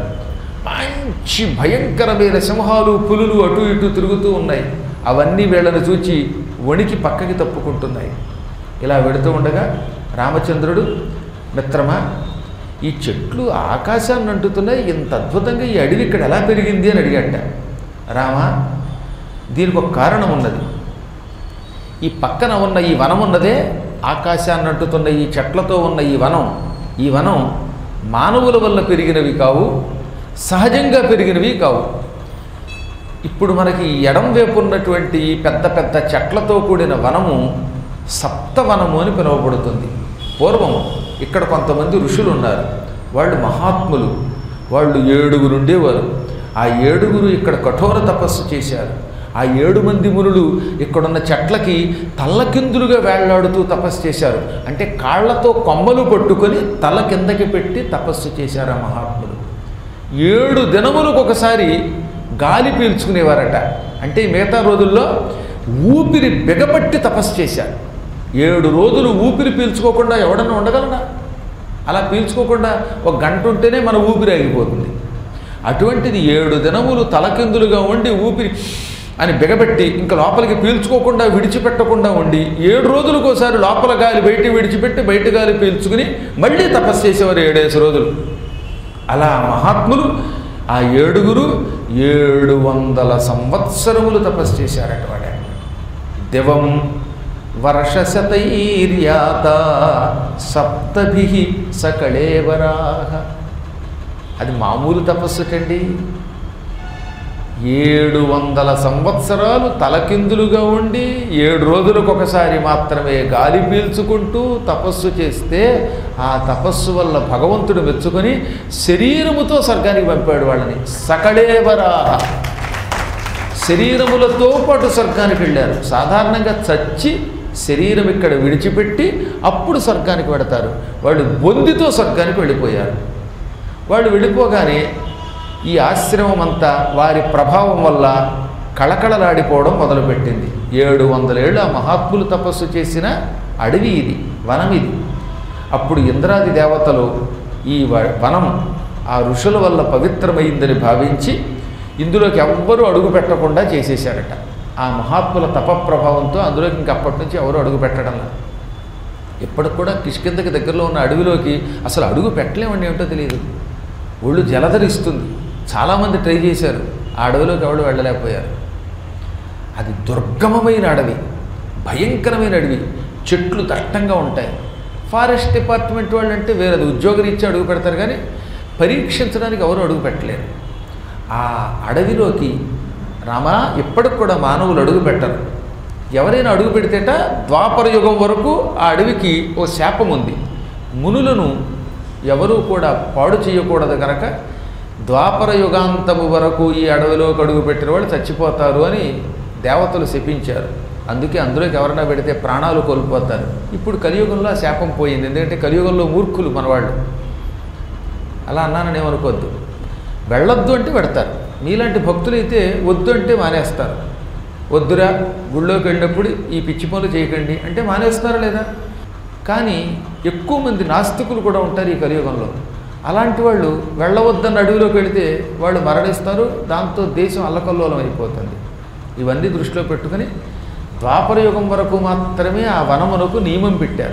మంచి భయంకరమైన సింహాలు, పులులు అటూ ఇటూ తిరుగుతూ ఉన్నాయి. అవన్నీ వీళ్ళని చూచి వణికి పక్కకి తప్పుకుంటున్నాయి. ఇలా వెడుతూ ఉండగా రామచంద్రుడు, మిత్రమా, ఈ చెట్లు ఆకాశాన్ని అంటుతున్నాయి, ఇంత అద్భుతంగా ఈ అడవి ఇక్కడ ఎలా పెరిగింది అని అడిగాట. రామా, దీనికి ఒక కారణం ఉన్నది. ఈ పక్కన ఉన్న ఈ వనం ఉన్నదే, ఆకాశాన్ని అంటుతున్న ఈ చెట్లతో ఉన్న ఈ వనం, ఈ వనం మానవుల వల్ల పెరిగినవి కావు, సహజంగా పెరిగినవి కావు. ఇప్పుడు మనకి ఎడం వైపు ఉన్నటువంటి పెద్ద పెద్ద చెట్లతో కూడిన వనము సప్తవనము అని పిలువబడుతుంది. పూర్వం ఇక్కడ కొంతమంది ఋషులు ఉన్నారు. వాళ్ళు మహాత్ములు. వాళ్ళు ఏడుగురు ఉండేవారు. ఆ ఏడుగురు ఇక్కడ కఠోర తపస్సు చేశారు. ఆ ఏడు మంది మునులు ఇక్కడున్న చెట్లకి తల్లకిందులుగా వేళ్లాడుతూ తపస్సు చేశారు. అంటే కాళ్లతో కొమ్మలు పట్టుకొని తల కిందకి పెట్టి తపస్సు చేశారు ఆ మహాత్ములు. ఏడు దినములకు ఒకసారి గాలి పీల్చుకునేవారట. అంటే మిగతా రోజుల్లో ఊపిరి బిగపట్టి తపస్సు చేశారు. ఏడు రోజులు ఊపిరి పీల్చుకోకుండా ఎవడన్నా ఉండగలరా? అలా పీల్చుకోకుండా ఒక గంట ఉంటేనే మన ఊపిరి ఆగిపోతుంది. అటువంటిది ఏడు దినములు తలకిందులుగా ఉండి ఊపిరి అని బిగబెట్టి ఇంకా లోపలికి పీల్చుకోకుండా విడిచిపెట్టకుండా ఉండి ఏడు రోజులకు ఒకసారి లోపల గాలి బయట విడిచిపెట్టి బయట గాలి పీల్చుకుని మళ్ళీ తపస్సు చేసేవారు ఏడేసి రోజులు. అలా మహాత్ములు ఆ ఏడుగురు ఏడు వందల సంవత్సరములు తపస్సు చేశారట. వాడే దివం వర్షశతైర్యాత సప్తభిః సకళేవరాః. అది మామూలు తపస్సుటండి. ఏడు వందల సంవత్సరాలు తలకిందులుగా ఉండి ఏడు రోజులకు ఒకసారి మాత్రమే గాలి పీల్చుకుంటూ తపస్సు చేస్తే ఆ తపస్సు వల్ల భగవంతుడు మెచ్చుకొని శరీరముతో స్వర్గానికి పంపాడు వాళ్ళని. సకళేవరాః, శరీరములతో పాటు స్వర్గానికి వెళ్ళారు. సాధారణంగా చచ్చి శరీరం ఇక్కడ విడిచిపెట్టి అప్పుడు స్వర్గానికి పెడతారు. వాళ్ళు బొందితో స్వర్గానికి వెళ్ళిపోయారు. వాళ్ళు వెళ్ళిపోగానే ఈ ఆశ్రమం అంతా వారి ప్రభావం వల్ల కళకళలాడిపోవడం మొదలుపెట్టింది. ఏడు వందలేళ్ళు ఆ మహాత్ములు తపస్సు చేసిన అడవి ఇది, వనం ఇది. అప్పుడు ఇంద్రాది దేవతలు ఈ వనం ఆ ఋషుల వల్ల పవిత్రమైందని భావించి ఇందులోకి ఎవ్వరూ అడుగు పెట్టకుండా చేసేశారట. ఆ మహాత్ముల తపప్రభావంతో అందులోకి ఇంకప్పటి నుంచి ఎవరు అడుగు పెట్టడంలా. ఇప్పటికి కూడా కిష్కిందకి దగ్గరలో ఉన్న అడవిలోకి అసలు అడుగు పెట్టలేమండి, ఏమిటో తెలియదు. ఒళ్ళు జలధరిస్తుంది. చాలామంది ట్రై చేశారు, ఆ అడవిలోకి ఎవరు వెళ్ళలేకపోయారు. అది దుర్గమమైన అడవి, భయంకరమైన అడవి. చెట్లు దట్టంగా ఉంటాయి. ఫారెస్ట్ డిపార్ట్మెంట్ వాళ్ళు అంటే వేరేది ఉద్యోగరీత్యా అడుగు పెడతారు, కానీ పరీక్షించడానికి ఎవరు అడుగు పెట్టలేరు. ఆ అడవిలోకి రామా ఇప్పటికి కూడా మానవులు అడుగు పెట్టరు. ఎవరైనా అడుగు పెడితేట ద్వాపర యుగం వరకు ఆ అడవికి ఓ శాపం ఉంది. మునులను ఎవరూ కూడా పాడు చేయకూడదు కనుక ద్వాపర యుగాంతము వరకు ఈ అడవిలో కడుగు పెట్టిన వాళ్ళు చచ్చిపోతారు అని దేవతలు శపించారు. అందుకే అందులోకి ఎవరైనా పెడితే ప్రాణాలు కోల్పోతారు. ఇప్పుడు కలియుగంలో ఆ శాపం పోయింది. ఎందుకంటే కలియుగంలో మూర్ఖులు మనవాళ్ళు. అలా అన్నానని ఏమనుకోవద్దు. వెళ్ళొద్దు అంటే పెడతారు. మీలాంటి భక్తులైతే వద్దు అంటే మానేస్తారు. వద్దురా గుళ్ళోకి వెళ్ళినప్పుడు ఈ పిచ్చి పనులు చేయకండి అంటే మానేస్తారా లేదా? కానీ ఎక్కువ మంది నాస్తికులు కూడా ఉంటారు ఈ కలియుగంలో. అలాంటి వాళ్ళు వెళ్ళవద్దన్న అడవిలోకి వెళితే వాళ్ళు మరణిస్తారు. దాంతో దేశం అల్లకల్లోలం అయిపోతుంది. ఇవన్నీ దృష్టిలో పెట్టుకుని ద్వాపర యుగం వరకు మాత్రమే ఆ వనమునకు నియమం పెట్టారు.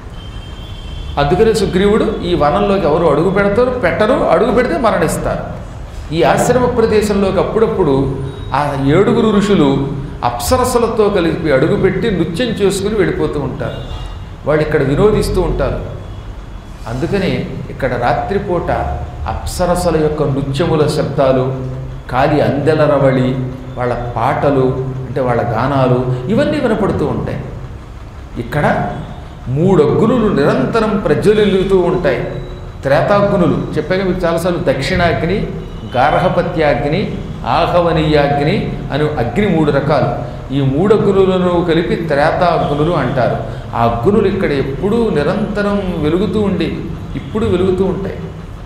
అందుకనే సుగ్రీవుడు ఈ వనంలోకి ఎవరు అడుగు పెడతారు పెట్టరు, అడుగు పెడితే మరణిస్తారు. ఈ ఆశ్రమ ప్రదేశంలోకి అప్పుడప్పుడు ఆ ఏడుగురు ఋషులు అప్సరసలతో కలిపి అడుగుపెట్టి నృత్యం చేసుకుని వెళ్ళిపోతూ ఉంటారు. వాళ్ళు ఇక్కడ వినోదిస్తూ ఉంటారు. అందుకని ఇక్కడ రాత్రిపూట అప్సరసల యొక్క నృత్యముల శబ్దాలు, కాలి అందెల రవళి, వాళ్ళ పాటలు అంటే వాళ్ళ గానాలు ఇవన్నీ వినపడుతూ ఉంటాయి. ఇక్కడ మూడు అగ్నులు నిరంతరం ప్రజ్వలిల్లుతూ ఉంటాయి. త్రేతాగ్నులు చెప్పాక మీకు చాలాసార్లు దక్షిణాగ్ని, గార్హపత్యాగ్ని, ఆహవనీయాగ్ని అని అగ్ని మూడు రకాలు. ఈ మూడు అగ్నులను కలిపి త్రేతాగ్నులు అంటారు. ఆ అగ్నులు ఇక్కడ ఎప్పుడూ నిరంతరం వెలుగుతూ ఉండి ఇప్పుడు వెలుగుతూ ఉంటాయి.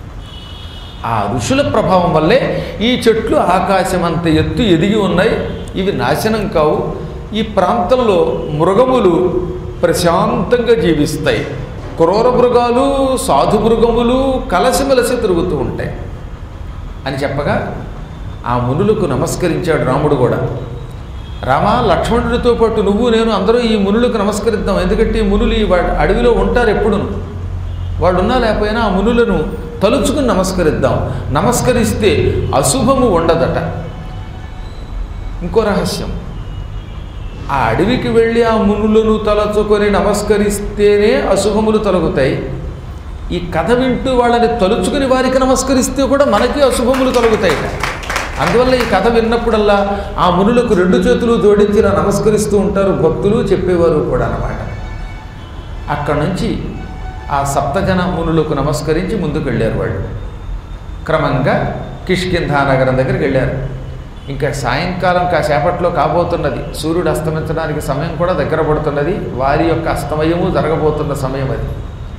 ఆ ఋషుల ప్రభావం వల్లే ఈ చెట్లు ఆకాశం అంత ఎత్తు ఎదిగి ఉన్నాయి. ఇవి నాశనం కావు. ఈ ప్రాంతంలో మృగములు ప్రశాంతంగా జీవిస్తాయి. క్రూర మృగాలు, సాధు మృగములు కలసిమెలసి తిరుగుతూ ఉంటాయి అని చెప్పగా ఆ మునులకు నమస్కరించాడు రాముడు కూడా. రామ, లక్ష్మణుడితో పాటు నువ్వు నేను అందరూ ఈ మునులకు నమస్కరిద్దాం. ఎందుకంటే ఈ మునులు ఈ అడవిలో ఉంటారు ఎప్పుడు. వాళ్ళు ఉన్నా లేకపోయినా ఆ మునులను తలుచుకుని నమస్కరిద్దాం. నమస్కరిస్తే అశుభము ఉండదట. ఇంకో రహస్యం, ఆ అడవికి వెళ్ళి ఆ మునులను తలుచుకొని నమస్కరిస్తేనే అశుభములు తొలగుతాయి. ఈ కథ వింటూ వాళ్ళని తలుచుకుని వారికి నమస్కరిస్తే కూడా మనకి అశుభములు తొలగుతాయి. అందువల్ల ఈ కథ విన్నప్పుడల్లా ఆ మునులకు రెండు చేతులు జోడించి నమస్కరిస్తూ ఉంటారు భక్తులు, చెప్పేవారు కూడా అన్నమాట. అక్కడి నుంచి ఆ సప్తజన మునులకు నమస్కరించి ముందుకు వెళ్ళారు వాళ్ళు. క్రమంగా కిష్కింధా నగరం దగ్గరికి వెళ్ళారు. ఇంకా సాయంకాలం కాసేపట్లో కాబోతున్నది. సూర్యుడు అస్తమించడానికి సమయం కూడా దగ్గర పడుతున్నది. వారి యొక్క అస్తమయము జరగబోతున్న సమయం అది.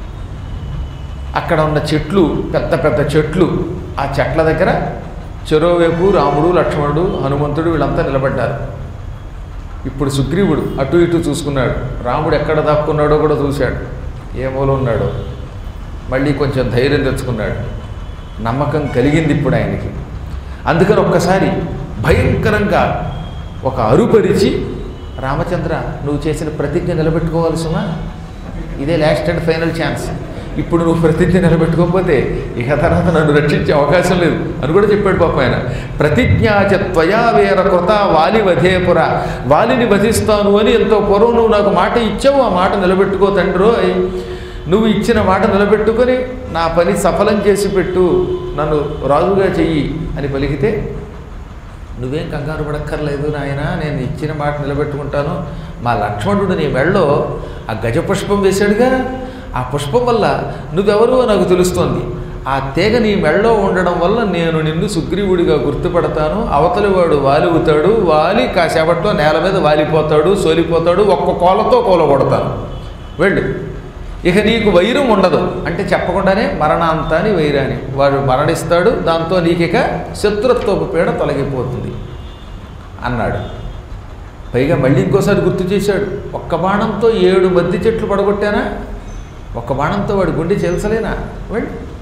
అక్కడ ఉన్న చెట్లు, పెద్ద పెద్ద చెట్లు, ఆ చెట్ల దగ్గర చెరోవైపు రాముడు, లక్ష్మణుడు, హనుమంతుడు వీళ్ళంతా నిలబడ్డారు. ఇప్పుడు సుగ్రీవుడు అటు ఇటు చూసుకున్నాడు. రాముడు ఎక్కడ దాక్కున్నాడో కూడా చూశాడు. ఏ మూల ఉన్నాడో మళ్ళీ కొంచెం ధైర్యం తెచ్చుకున్నాడు. నమ్మకం కలిగింది ఇప్పుడు ఆయనకి. అందుకని ఒక్కసారి భయంకరంగా ఒక అరుపరిచి, రామచంద్ర నువ్వు చేసిన ప్రతిజ్ఞ నిలబెట్టుకోవాల్సినా, ఇదే లాస్ట్ అండ్ ఫైనల్ ఛాన్స్. ఇప్పుడు నువ్వు ప్రతిజ్ఞ నిలబెట్టుకోకపోతే ఇక తర్వాత నన్ను రక్షించే అవకాశం లేదు అని కూడా చెప్పాడు పాపం ఆయన. ప్రతిజ్ఞాచ త్వయా వేర కృత వాలి వధేపుర, వాలిని వధిస్తాను అని ఎంతో పూర్వం నువ్వు నాకు మాట ఇచ్చావు. ఆ మాట నిలబెట్టుకో తండ్రో. నువ్వు ఇచ్చిన మాట నిలబెట్టుకొని నా పని సఫలం చేసి పెట్టు, నన్ను రాజుగా చెయ్యి అని పలికితే, నువ్వేం కంగారు పడక్కర్లేదు నాయన, నేను ఇచ్చిన మాట నిలబెట్టుకుంటాను. మా లక్ష్మణుడు నీ మెళ్ళో ఆ గజపుష్పం వేశాడుగా, ఆ పుష్పం వల్ల నువ్వెవరో నాకు తెలుస్తోంది. ఆ తీగ నీ మెళ్ళో ఉండడం వల్ల నేను నిన్ను సుగ్రీవుడిగా గుర్తుపడతాను. అవతలి వాడు వాలివుతాడు, వాలి కాసేపట్లో నేల మీద వాలిపోతాడు, సోలిపోతాడు, ఒక్క కోలతో కోలగొడతాను, వెళ్ళు. ఇక నీకు వైరం ఉండదు అంటే చెప్పకుండానే మరణాంతాన్ని వైరాని వాడు మరణిస్తాడు. దాంతో నీకిక శత్రుత్వపు పీడ తొలగిపోతుంది అన్నాడు. పైగా మళ్ళీ ఇంకోసారి గుర్తు చేశాడు. ఒక్క బాణంతో ఏడు మద్ది చెట్లు పడగొట్టానా, ఒక్క బాణంతో వాడి గుండె చెల్సలేనా, వెళ్ళు